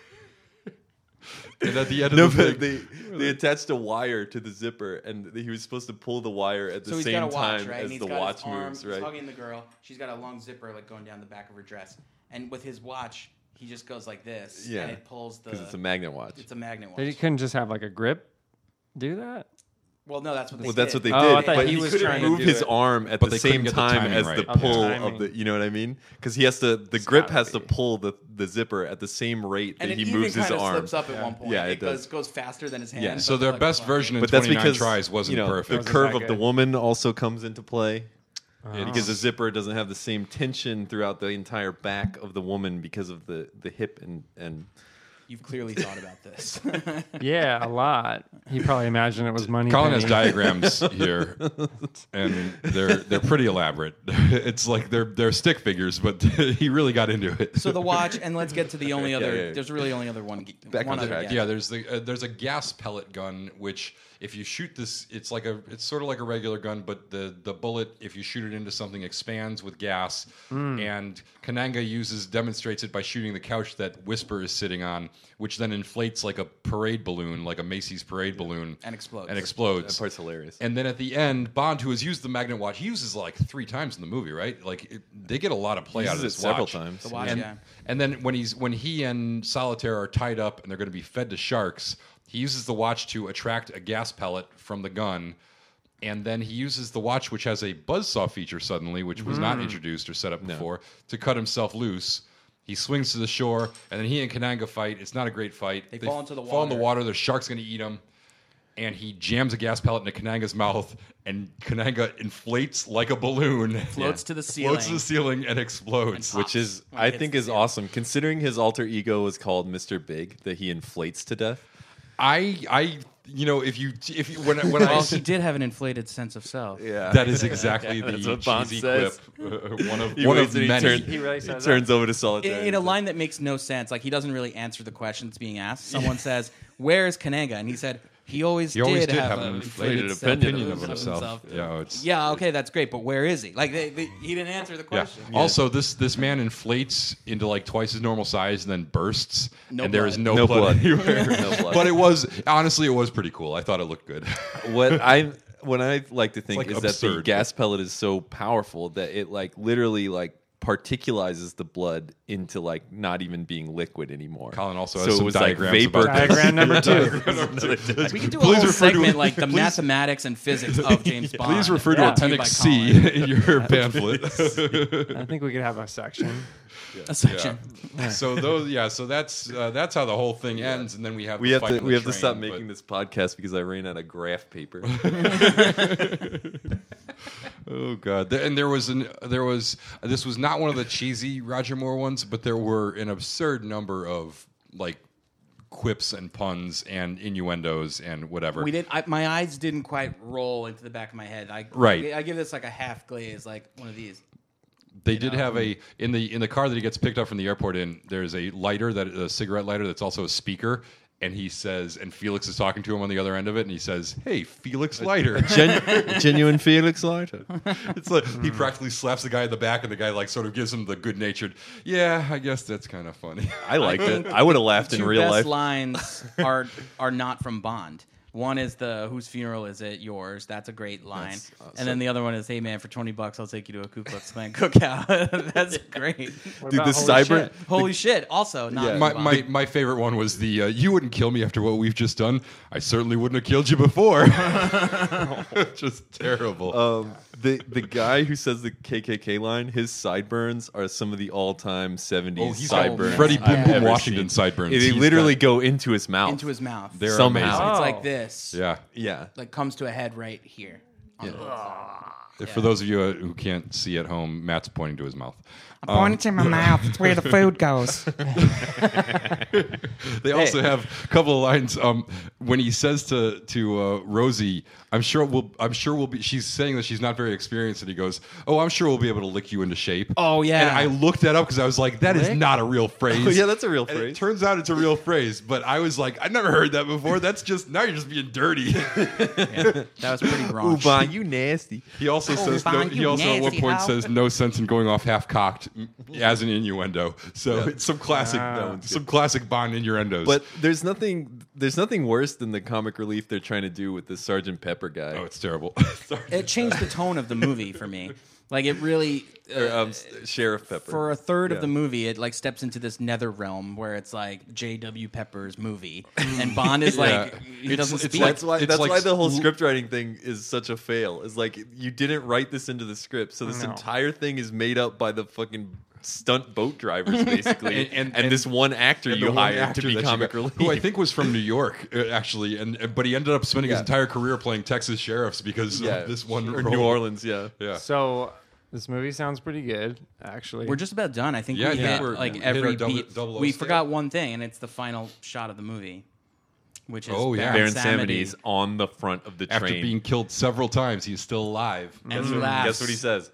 And at the end No, of the but thing, they they attached a wire to the zipper, and he was supposed to pull the wire at the So he's same got a watch, time right? as And he's the got watch his arm, moves, he's right? hugging the girl. She's got a long zipper like going down the back of her dress. And with his watch, he just goes like this, Yeah. and it pulls the. Because it's a magnet watch. It's a magnet watch. They couldn't just have like a grip. Do that? well, no, that's what they Well, did. that's what they Oh, did. I thought but he he, was couldn't trying to move do his it. arm at But the they couldn't same get the time timing as right. the Oh, the pull timing. of the. You know what I mean? Because he has to. The grip gotta has to be. pull the the zipper at the same rate And that it he even moves his kind of arm. slips up at one point. Yeah, it, it goes does. goes faster than his hand. Yeah. So their like, best fuck. version in But that's twenty-nine because tries wasn't you know perfect. the Wasn't curve that of the good. woman also comes into play. Oh. Because the zipper doesn't have the same tension throughout the entire back of the woman because of the, the hip and, and You've clearly thought about this. Yeah, a lot. He probably imagined it was money. Colin has penny. diagrams here, and they're they're pretty elaborate. It's like they're they're stick figures, but he really got into it. so the watch, and let's get to the only other. yeah, yeah. There's really only other one. Back one on other track. gadget. Yeah, there's the uh, there's a gas pellet gun, which if you shoot this, it's like a it's sort of like a regular gun, but the the bullet, if you shoot it into something, expands with gas. And Kananga uses demonstrates it by shooting the couch that Whisper is sitting on, which then inflates like a parade balloon, like a Macy's parade balloon, And explodes. And that explodes. part's hilarious. And then at the end, Bond, who has used the magnet watch, he uses it like three times in the movie, right? Like it, they get a lot of play He out of uses this it several watch. times. The watch And, guy. and then when he's when he and Solitaire are tied up and they're going to be fed to sharks, he uses the watch to attract a gas pellet from the gun. And then he uses the watch, which has a buzzsaw feature suddenly, which was not introduced or set up before, to cut himself loose. He swings to the shore, and then he and Kananga fight. It's not a great fight. They fall into the Fall in the water. water. The shark's going to eat him. And he jams a gas pellet into Kananga's mouth, and Kananga inflates like a balloon. Floats to the ceiling. Floats to the ceiling and explodes. And Which is, when it I hits think, the is ceiling. awesome. Considering his alter ego was called Mister Big, that he inflates to death. I, I, you know, if you, if you, when, when I, Well, he did have an inflated sense of self. Yeah, that is exactly the That's what Bond cheesy says. quip. Uh, one of He one waits of and he many. turns- He really It says turns that? over to In, Solitaire. in a line that makes no sense, like he doesn't really answer the questions being asked. Someone says, "Where is Kananga?" And he said, "He always, He always did, did have, have an an inflated, inflated self- opinion of himself." Yeah, oh, it's Yeah, okay, that's great, but where is he? Like they, they, he didn't answer the yeah. question. Also, this this man inflates into like twice his normal size and then bursts, No and there is blood. no, No blood, blood. anywhere. No blood. But it was honestly, it was pretty cool. I thought it looked good. what I what I like to think like is that the absurd. gas pellet is so powerful that it like literally like particulizes the blood into like not even being liquid anymore. Colin also so has it some was like diagrams vapor. about Diagram number two. We could do a Please whole refer to- segment like the please- mathematics and physics of James Bond. Please refer to Yeah. Appendix By C Colin. in your pamphlet. I think we could have a section. A section. So those, yeah. So that's uh, that's how the whole thing ends, and then we have We the have fight to on we the have to train, stop but- making this podcast because I ran out of graph paper. Oh god! There, and there was an there was this was not one of the cheesy Roger Moore ones, but there were an absurd number of like quips and puns and innuendos and whatever. We did. I, my eyes didn't quite roll into the back of my head. I, Right. I, give this like a half glaze, like one of these. They did have a in the in the car that he gets picked up from the airport in. There's a lighter that a cigarette lighter that's also a speaker, and he says, and Felix is talking to him on the other end of it, and he says, "Hey, Felix Lighter." Gen- genuine Felix lighter. It's like he practically slaps the guy in the back, and the guy like sort of gives him the good natured, "Yeah, I guess that's kind of funny." I liked it. I would have laughed in Two real best life. lines are are not from Bond. One is the "Whose funeral is it? Yours." That's a great line. That's awesome. And then the other one is, "Hey man, for twenty bucks, I'll take you to a Ku Klux Klan cookout." That's great. What Dude, about the holy cyber shit? Holy shit! Also, not Yeah. from My, Bond. my my favorite one was the uh, "You wouldn't kill me after what we've just done. I certainly wouldn't have killed you before." Just terrible. Um, the the guy who says the K K K line, his sideburns are some of the all time seventies Oh, he's got sideburns. Freddie I've Boom Boom ever Washington seen. sideburns. They He's literally got- go into his mouth. into his mouth. They're somehow. amazing. It's Oh. like this. Yeah. Yeah. Like comes to a head right here. On the side. For those of you uh, who can't see at home, Matt's pointing to his mouth. I'm pointing to my mouth. It's where the food goes. They also have a couple of lines um, when he says to to uh, Rosie, "I'm sure we'll. I'm sure we'll be." She's saying that she's not very experienced, and he goes, "Oh, I'm sure we'll be able to lick you into shape." Oh, yeah. And I looked that up because I was like, "That is Lick? not a real phrase." Oh, yeah, that's a real And phrase. It turns out it's a real phrase, but I was like, "I never heard that before." That's just now you're just being dirty. That was pretty Ooh, wrong. Bon, you nasty. He also says no, Bon, he you also at one nasty point hoe. says no sense in going off half cocked as an innuendo. So it's some classic Ah. some classic Bond innuendos. But there's nothing there's nothing worse than the comic relief they're trying to do with the Sergeant Pepper guy. oh, it's terrible. Sorry. It changed the tone of the movie for me. Like it really. Or, uh, um, s- Sheriff Pepper. For a third Yeah. of the movie, it like steps into this nether realm where it's like J W. Pepper's movie, and Bond is like Yeah. he It's- doesn't it's speak. like- That's why. it's That's like why the whole s- script writing thing is such a fail. Is like you didn't write this into the script, so this No. entire thing is made up by the fucking stunt boat drivers, basically, And- and, and- this one actor And you the one hired actor to be that you comic got- relief, who I think was from New York, uh, actually, and and- but he ended up spending his Yeah. entire career playing Texas sheriffs because yeah, of this one or role. New Orleans, yeah. Yeah. So this movie sounds pretty good, actually. We're just about done. I think Yeah, we I think hit we're- like we hit our every double- beat. double O we scale. forgot one thing, and it's the final shot of the movie, which is Oh, yeah. Baron Baron Samity's Samedi. on the front of the After train. being killed several times, he's still alive. and he laughs. Guess what he says?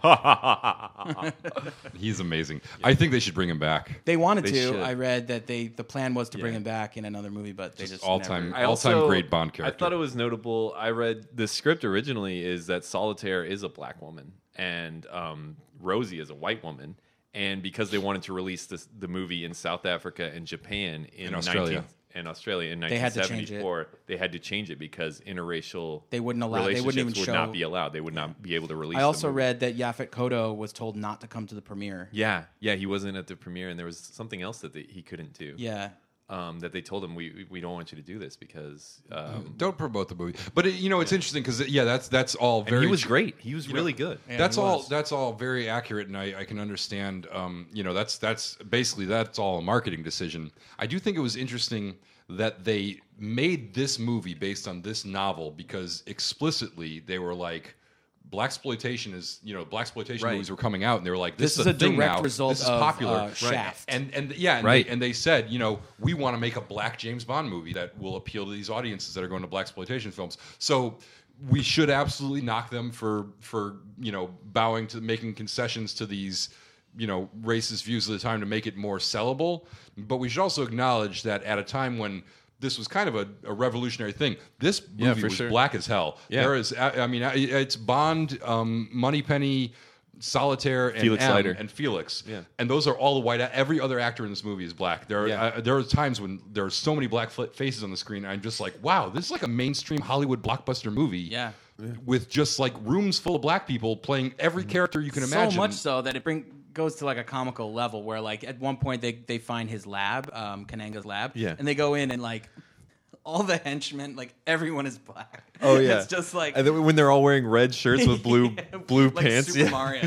He's amazing. I think they should bring him back. They wanted They to. should. I read that they the plan was to bring Yeah. him back in another movie, but they just all time- never- I All-time also- great Bond character. I thought it was notable. I read the script originally is that Solitaire is a black woman and um, Rosie is a white woman. And because they wanted to release this, the movie in South Africa and Japan in, In Australia. nineteen and Australia in They had to nineteen change it. seventy-four, they had to change it because interracial They wouldn't allow- they relationships wouldn't even would show- not be allowed. They would not be able to release. I the also movie. read that Yaphet Kotto was told not to come to the premiere. Yeah, yeah, he wasn't at the premiere, and there was something else that they, he couldn't do. Yeah. Um, that they told him we we don't want you to do this because um, Don't promote the movie, but it, you know it's interesting because yeah, that's that's all and very. he was tr- great. He was you really know, good. Yeah, that's he all. was. That's all very accurate, and I, I can understand. Um, you know, that's that's basically that's all a marketing decision. I do think it was interesting that they made this movie based on this novel because explicitly they were like. Blaxploitation is, you know, blaxploitation Right. movies were coming out, and they were like, "This, This is a, a thing direct now. result this is of, popular." uh, Shaft. And and yeah, and, Right. they, and they said, you know, we want to make a black James Bond movie that will appeal to these audiences that are going to blaxploitation films. So we should absolutely knock them for for you know bowing to making concessions to these you know racist views of the time to make it more sellable. But we should also acknowledge that at a time when this was kind of a, a revolutionary thing. This movie Yeah, for was sure. black as hell. Yeah. There is, I I mean, it's Bond, um, Moneypenny, Solitaire, and Felix M, Leiter. and Felix. Yeah. And those are all the white. Every other actor in this movie is black. There are Yeah. uh, there are times when there are so many black fl- faces on the screen. I'm just like, wow, this is like a mainstream Hollywood blockbuster movie. Yeah. With just like rooms full of black people playing every character you can imagine. So much so that it bring goes to like a comical level where like at one point they, they find his lab, um, Kananga's lab, Yeah. and they go in and like all the henchmen, like everyone is black. Oh yeah, it's just like and then when they're all wearing red shirts with blue blue like pants. Super yeah. Mario.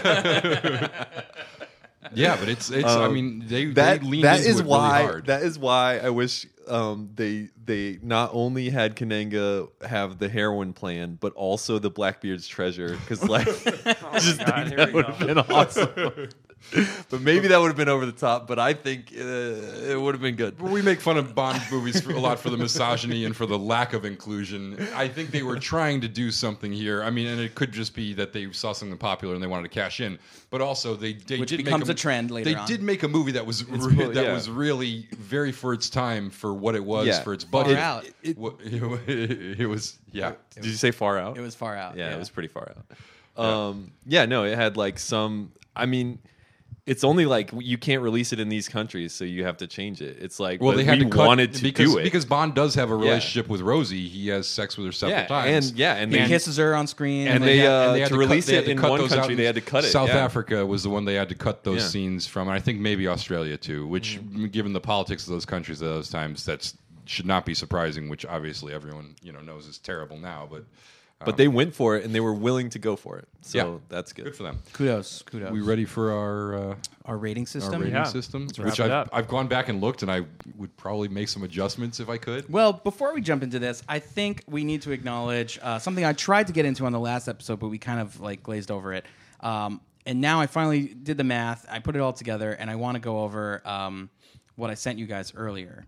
Yeah, but it's it's. I Um, mean, they that they leaned that into is it why really hard. that is why I wish um, they they not only had Kananga have the heroin plan, but also the Blackbeard's treasure because like just God, think here that we would go. have been awesome. But maybe that would have been over the top. But I think uh, it would have been good. But we make fun of Bond movies for, a lot for the misogyny and for the lack of inclusion. I think they were trying to do something here. I mean, and it could just be that they saw something popular and they wanted to cash in. But also, they, they Which did becomes make a trend later They on. did make a movie that was re- really- that yeah. was really very for its time for what it was Yeah. for its Far budget. out. It, it, it was yeah. Did you say far out? It was far out. Yeah, it was pretty far out. Um, yeah, no, it had like some. I mean, it's only like you can't release it in these countries, so you have to change it. It's like Well, but they had we to cut wanted to because do it because Bond does have a relationship with Rosie. He has sex with her several yeah, times. and yeah, and He they kisses her on screen, and they, had- uh, had to cut- release they had it to in cut one those country, out. they had to cut it, South yeah. Africa was the one they had to cut those Yeah. scenes from, and I think maybe Australia too. Which, Mm. given the politics of those countries at those times, that's should not be surprising. Which obviously everyone you know knows is terrible now, but but they went for it and they were willing to go for it. So Yeah. that's good. good for them. kudos, kudos. We ready for our uh, Our rating our system. rating Yeah. system, wrap which it I've, up. I've gone back and looked, and I would probably make some adjustments if I could. Well, before we jump into this, I think we need to acknowledge uh, something I tried to get into on the last episode, but we kind of like glazed over it. Um, and now I finally did the math. I put it all together, and I want to go over um, what I sent you guys earlier.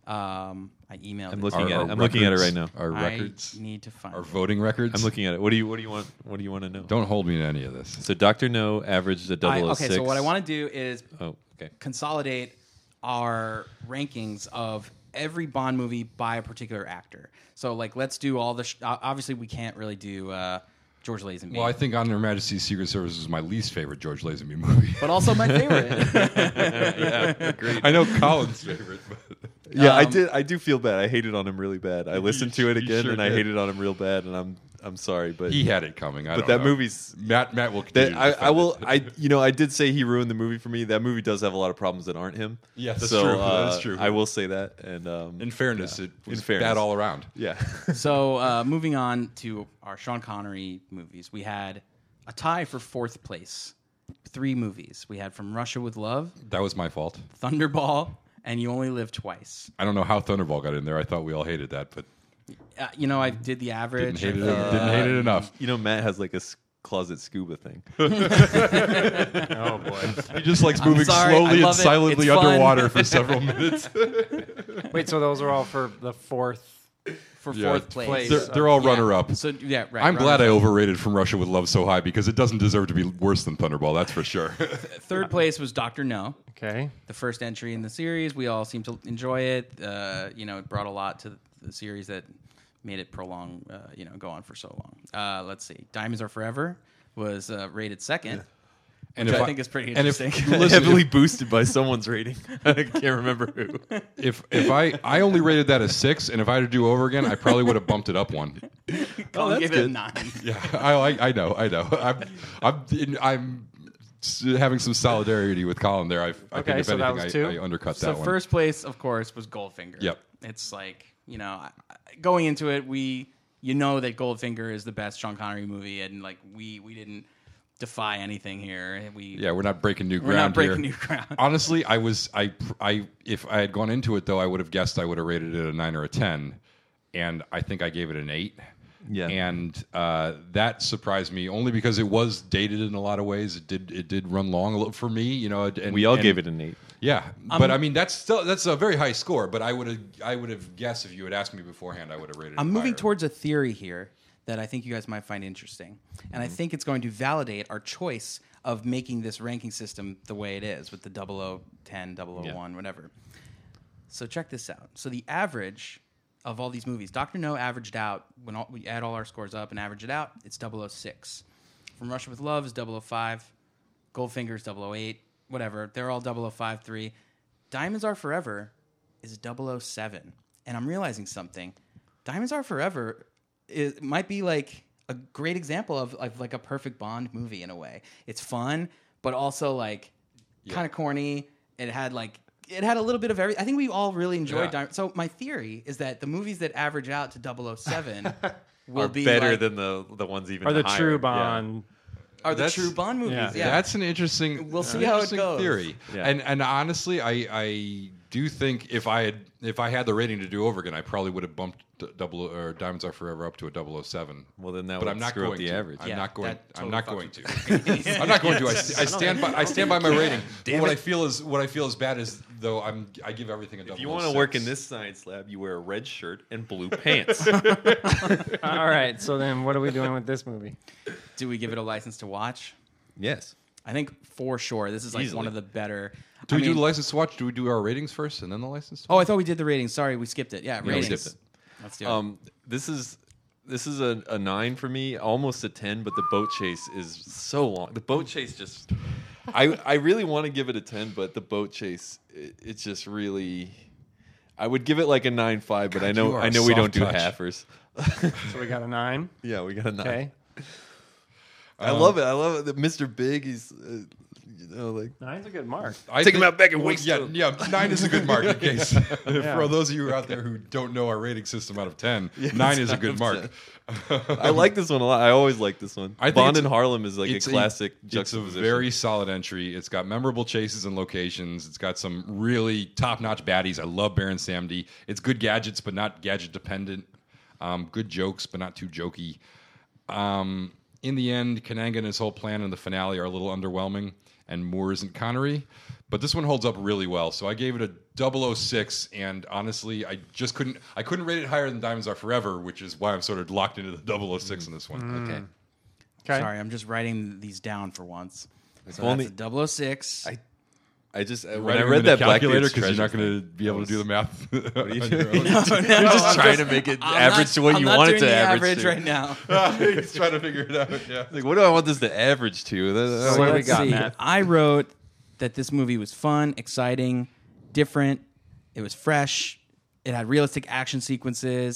Um, I emailed. I'm it looking to at you. it. I'm looking at it right now. Our I records, need to find. our it. voting records. I'm looking at it. What do you What do you want? What do you want to know? Don't hold me to any of this. So Doctor No averaged a I- double okay, so what I want to do is Oh, okay. consolidate our rankings of every Bond movie by a particular actor. So, like, let's do all the. Sh- uh, obviously, we can't really do uh, George Lazenby, Well, I think On Her Majesty's Secret Service is my least favorite George Lazenby movie. but also my favorite. Yeah, agreed. I know Colin's favorite, but Yeah, I Um, did. I do feel bad. I hated on him really bad. I listened to it you again, sure and I did. hated on him real bad. And I'm I'm sorry, but He had it coming. I but don't that know. movie's Matt. Matt will. that continue to I, I defend will. it. I you know I did say he ruined the movie for me. That movie does have a lot of problems that aren't him. Yes, that's so, true. That Uh, is true. I will say that. And um, In fairness, yeah. it was In fairness. bad all around. yeah. So uh, moving on to our Sean Connery movies, we had a tie for fourth place. Three movies. We had From Russia with Love, That was my fault. Thunderball, and You Only Live Twice. I don't know how Thunderball got in there. I thought we all hated that, but Uh, you know, I did the average. didn't hate it. I figured- Didn't hate it enough. You know, Matt has like a s- closet scuba thing. Oh boy. He just likes moving sorry, I slowly and love it. silently It's fun. underwater for several minutes. Wait, so those are all for the fourth. for Yeah, fourth place. place. They're, they're all Yeah. runner-up. So yeah, right. I'm glad I runners-up. overrated From Russia with Love so high because it doesn't deserve to be worse than Thunderball. That's for sure. Third place was Doctor No, Okay. the first entry in the series. We all seemed to enjoy it. Uh, you know, it brought a lot to the series that made it prolong. Uh, you know, go on for so long. Uh, let's see. Diamonds Are Forever was uh, rated second. And Which if I think is pretty and if- interesting. listen, Heavily boosted by someone's rating. I can't remember who. If if I I only rated that a six, and if I had to do over again, I probably would have bumped it up one. Colin that's gave it a good. nine. Yeah, I I, I know, I know. I'm I'm in, I'm s- having some solidarity with Colin there. I, I Okay, think if so that anything, was I, two? I undercut So that one. first place, of course, was Goldfinger. Yep. It's like, you know, I- I- going into it, we you know that Goldfinger is the best Sean Connery movie, and like we we didn't defy anything here. We Yeah, we're not breaking new we're ground not breaking here. new ground. Honestly, I was I I if I had gone into it though, I would have guessed I would have rated it a nine or a ten, and I think I gave it an eight. Yeah. And uh, that surprised me only because it was dated in a lot of ways. It did it did run long a little for me, you know. And, We all and- gave it an eight. Yeah, but I mean that's still that's a very high score. But I would have I would have guessed if you had asked me beforehand, I would have rated. I'm it moving higher. towards a theory here that I think you guys might find interesting. And I think it's going to validate our choice of making this ranking system the way it is with the double oh ten, double oh one, whatever. So check this out. So the average of all these movies, Doctor No averaged out, when all, we add all our scores up and average it out, it's double oh six. From Russia with Love is double oh five. Goldfinger is double oh eight. Whatever. They're all double oh five three. Diamonds Are Forever is double oh seven. And I'm realizing something. Diamonds Are Forever it might be like a great example of, of like a perfect Bond movie in a way. It's fun, but also like kind of corny. It had like it had a little bit of every. I think we all really enjoyed. Yeah. Diamond. So my theory is that the movies that average out to double oh seven will Are be better like, than the the ones even Or the higher. true Yeah. Bond. are the That's- true Bond movies. yeah. Yeah, That's an interesting. We'll see an how it interesting goes. Theory, Yeah. and and honestly, I I do think if I had if I had the rating to do over again, I probably would have bumped d- double or Diamonds Are Forever up to a double oh seven. Well, then that But would I'm not screw up going the to. average. I'm Yeah, not going. that I'm totally not fucks going with to. I'm not going to. I, I stand by. I stand by my rating. But what I feel is what I feel is bad is though I'm. I give everything a double. If you want to work in this science lab, you wear a red shirt and blue pants. All right. So then, what are we doing with this movie? Do we give it a license to watch? Yes. I think for sure this is like Easily. one of the better. Do I we do mean- the license to watch? Do we do our ratings first and then the license? To Oh, I watch? thought we did the ratings. Sorry, we skipped it. Yeah, we ratings. skipped Let's do it. Um, this is this is a, a nine for me, almost a ten. But the boat chase is so long. The boat chase just. I I really want to give it a ten, but the boat chase it, it's just really. I would give it like a nine five, but I you know are I a know we don't soft do touch. halfers. So we got a nine. Yeah, we got a nine. Okay. I Um, love it. I love it. that Mister Big, he's uh, you know like Nine's a good mark. I Take him out back and well, waste yeah, him. yeah, nine is a good mark in case. Yeah. For those of you out there who don't know our rating system out of ten, nine is a good mark. I like this one a lot. I always like this one. I think Bond it's in Harlem is like a It's classic It's a juxtaposition. very solid entry. It's got memorable chases and locations. It's got some really top-notch baddies. I love Baron Samedi. It's good gadgets, but not gadget dependent. Um, good jokes, but not too jokey. Um, in the end, Kananga and his whole plan in the finale are a little underwhelming, and Moore isn't Connery. But this one holds up really well, so I gave it a double oh six, and honestly, I just couldn't. I couldn't rate it higher than Diamonds Are Forever, which is why I'm sort of locked into the double oh six in this one. okay. Okay. Sorry, I'm just writing these down for once. So only- that's a double oh six. I- I just when Writing I them read in the that calculator Blackbeard's because you're treasure not going to thing, be able to do the math. What are you doing? no, no, You're just I'm trying to make it I'm average not- to what I'm you not want it doing to the average, to. right now. He's trying to figure it out. Yeah. Like, what do I want this to average to? That- that- So what do we Let's got, see. Matt? I wrote that this movie was fun, exciting, different. It was fresh. It had realistic action sequences.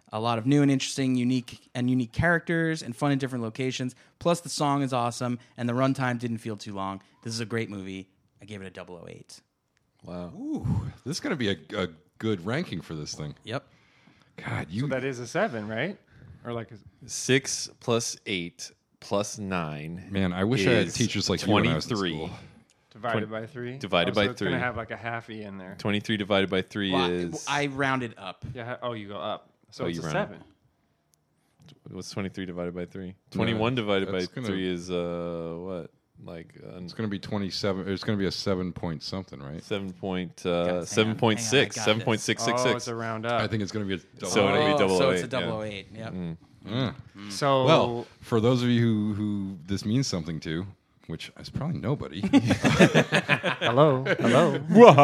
A lot of new and interesting, unique and unique characters and fun in different locations. Plus, the song is awesome, and the runtime didn't feel too long. This is a great movie. I gave it a double oh eight. Wow. Ooh, this is going to be a, a good ranking for this thing. Yep. God, you. So that is a seven, right? Or like a, Six plus eight plus nine. Man, I wish I had is teachers like you when I was in twenty-three. school. divided by three. divided oh, by so it's three. gonna have like a half e in there. twenty-three divided by three Well, is. I rounded up. Yeah. ha- Oh, you go up. So Oh, it's you a round seven. What's twenty-three divided by three? twenty-one divided by that's gonna- three is uh what? Like uh, It's going to be twenty-seven. It's going to be a seven point something, right? seven point Guys, hang uh on, seven point hang on, six I got seven point six six Oh, six. it's a round up. I think it's going to be a double. So it'll be Oh, double so oh it's a eight, double yeah. oh eight. Yep. Mm. so Well, for those of you who, who this means something to, which is probably nobody, hello, hello.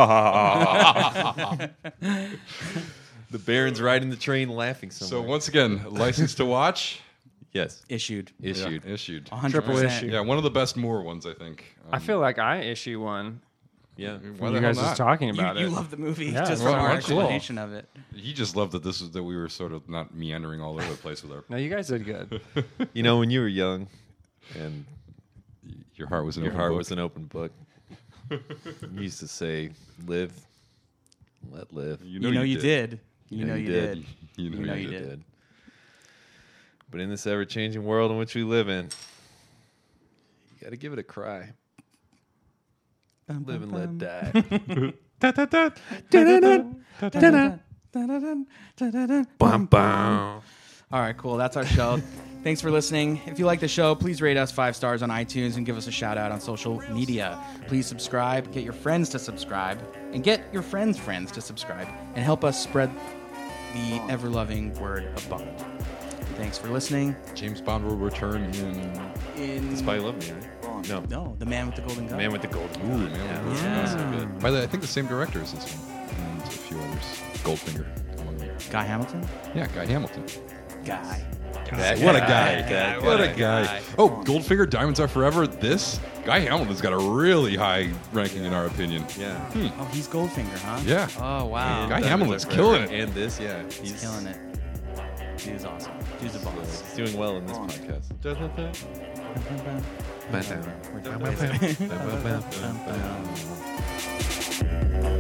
The Baron's riding the train, laughing so somewhere. once again, license to watch yes, Issued. issued. Yeah, issued. one hundred percent. Triple issue. Yeah, one of the best Moore ones, I think. I Um, feel like I issue one. Yeah, why You the guys hell just not? talking You, about you it. love the movie Yeah, just well, from our well, cool. explanation of it. He just loved that this was that we were sort of not meandering all over the place with our. No, you guys did good. you know when you were young, and Your heart was in your heart was an open book. You used to say, "Live, let live." You know, you did. You know you did. You know, You know you you did. did. But in this ever-changing world in which we live in, you got to give it a cry. Live and let die. Bum, bum. All right, cool. That's our show. Thanks for listening. If you like the show, please rate us five stars on iTunes and give us a shout out on social media. Please subscribe, get your friends to subscribe, and get your friends' friends to subscribe, and help us spread the ever loving word of Bond. Thanks for listening. James Bond will return in. In Spy Love Me, right? No. no, the man with the golden gun. Man with the golden. Ooh, man, Yeah. Yeah. That's so good. By the way, I think the same director as this one, and a few others. Goldfinger among them. Guy Hamilton. Yeah, Guy Hamilton. Guy. That What a guy. guy! That What a guy. guy! Oh, Goldfinger, Diamonds Are Forever. This Guy Hamilton's got a really high ranking in our opinion. Yeah. Oh, he's Goldfinger, huh? Yeah. Oh, wow. Guy And Hamilton's Diamonds Are killing Forever. it. And this, yeah. He's killing it. Dude's awesome. Dude's a boss. He's doing well in this podcast. We're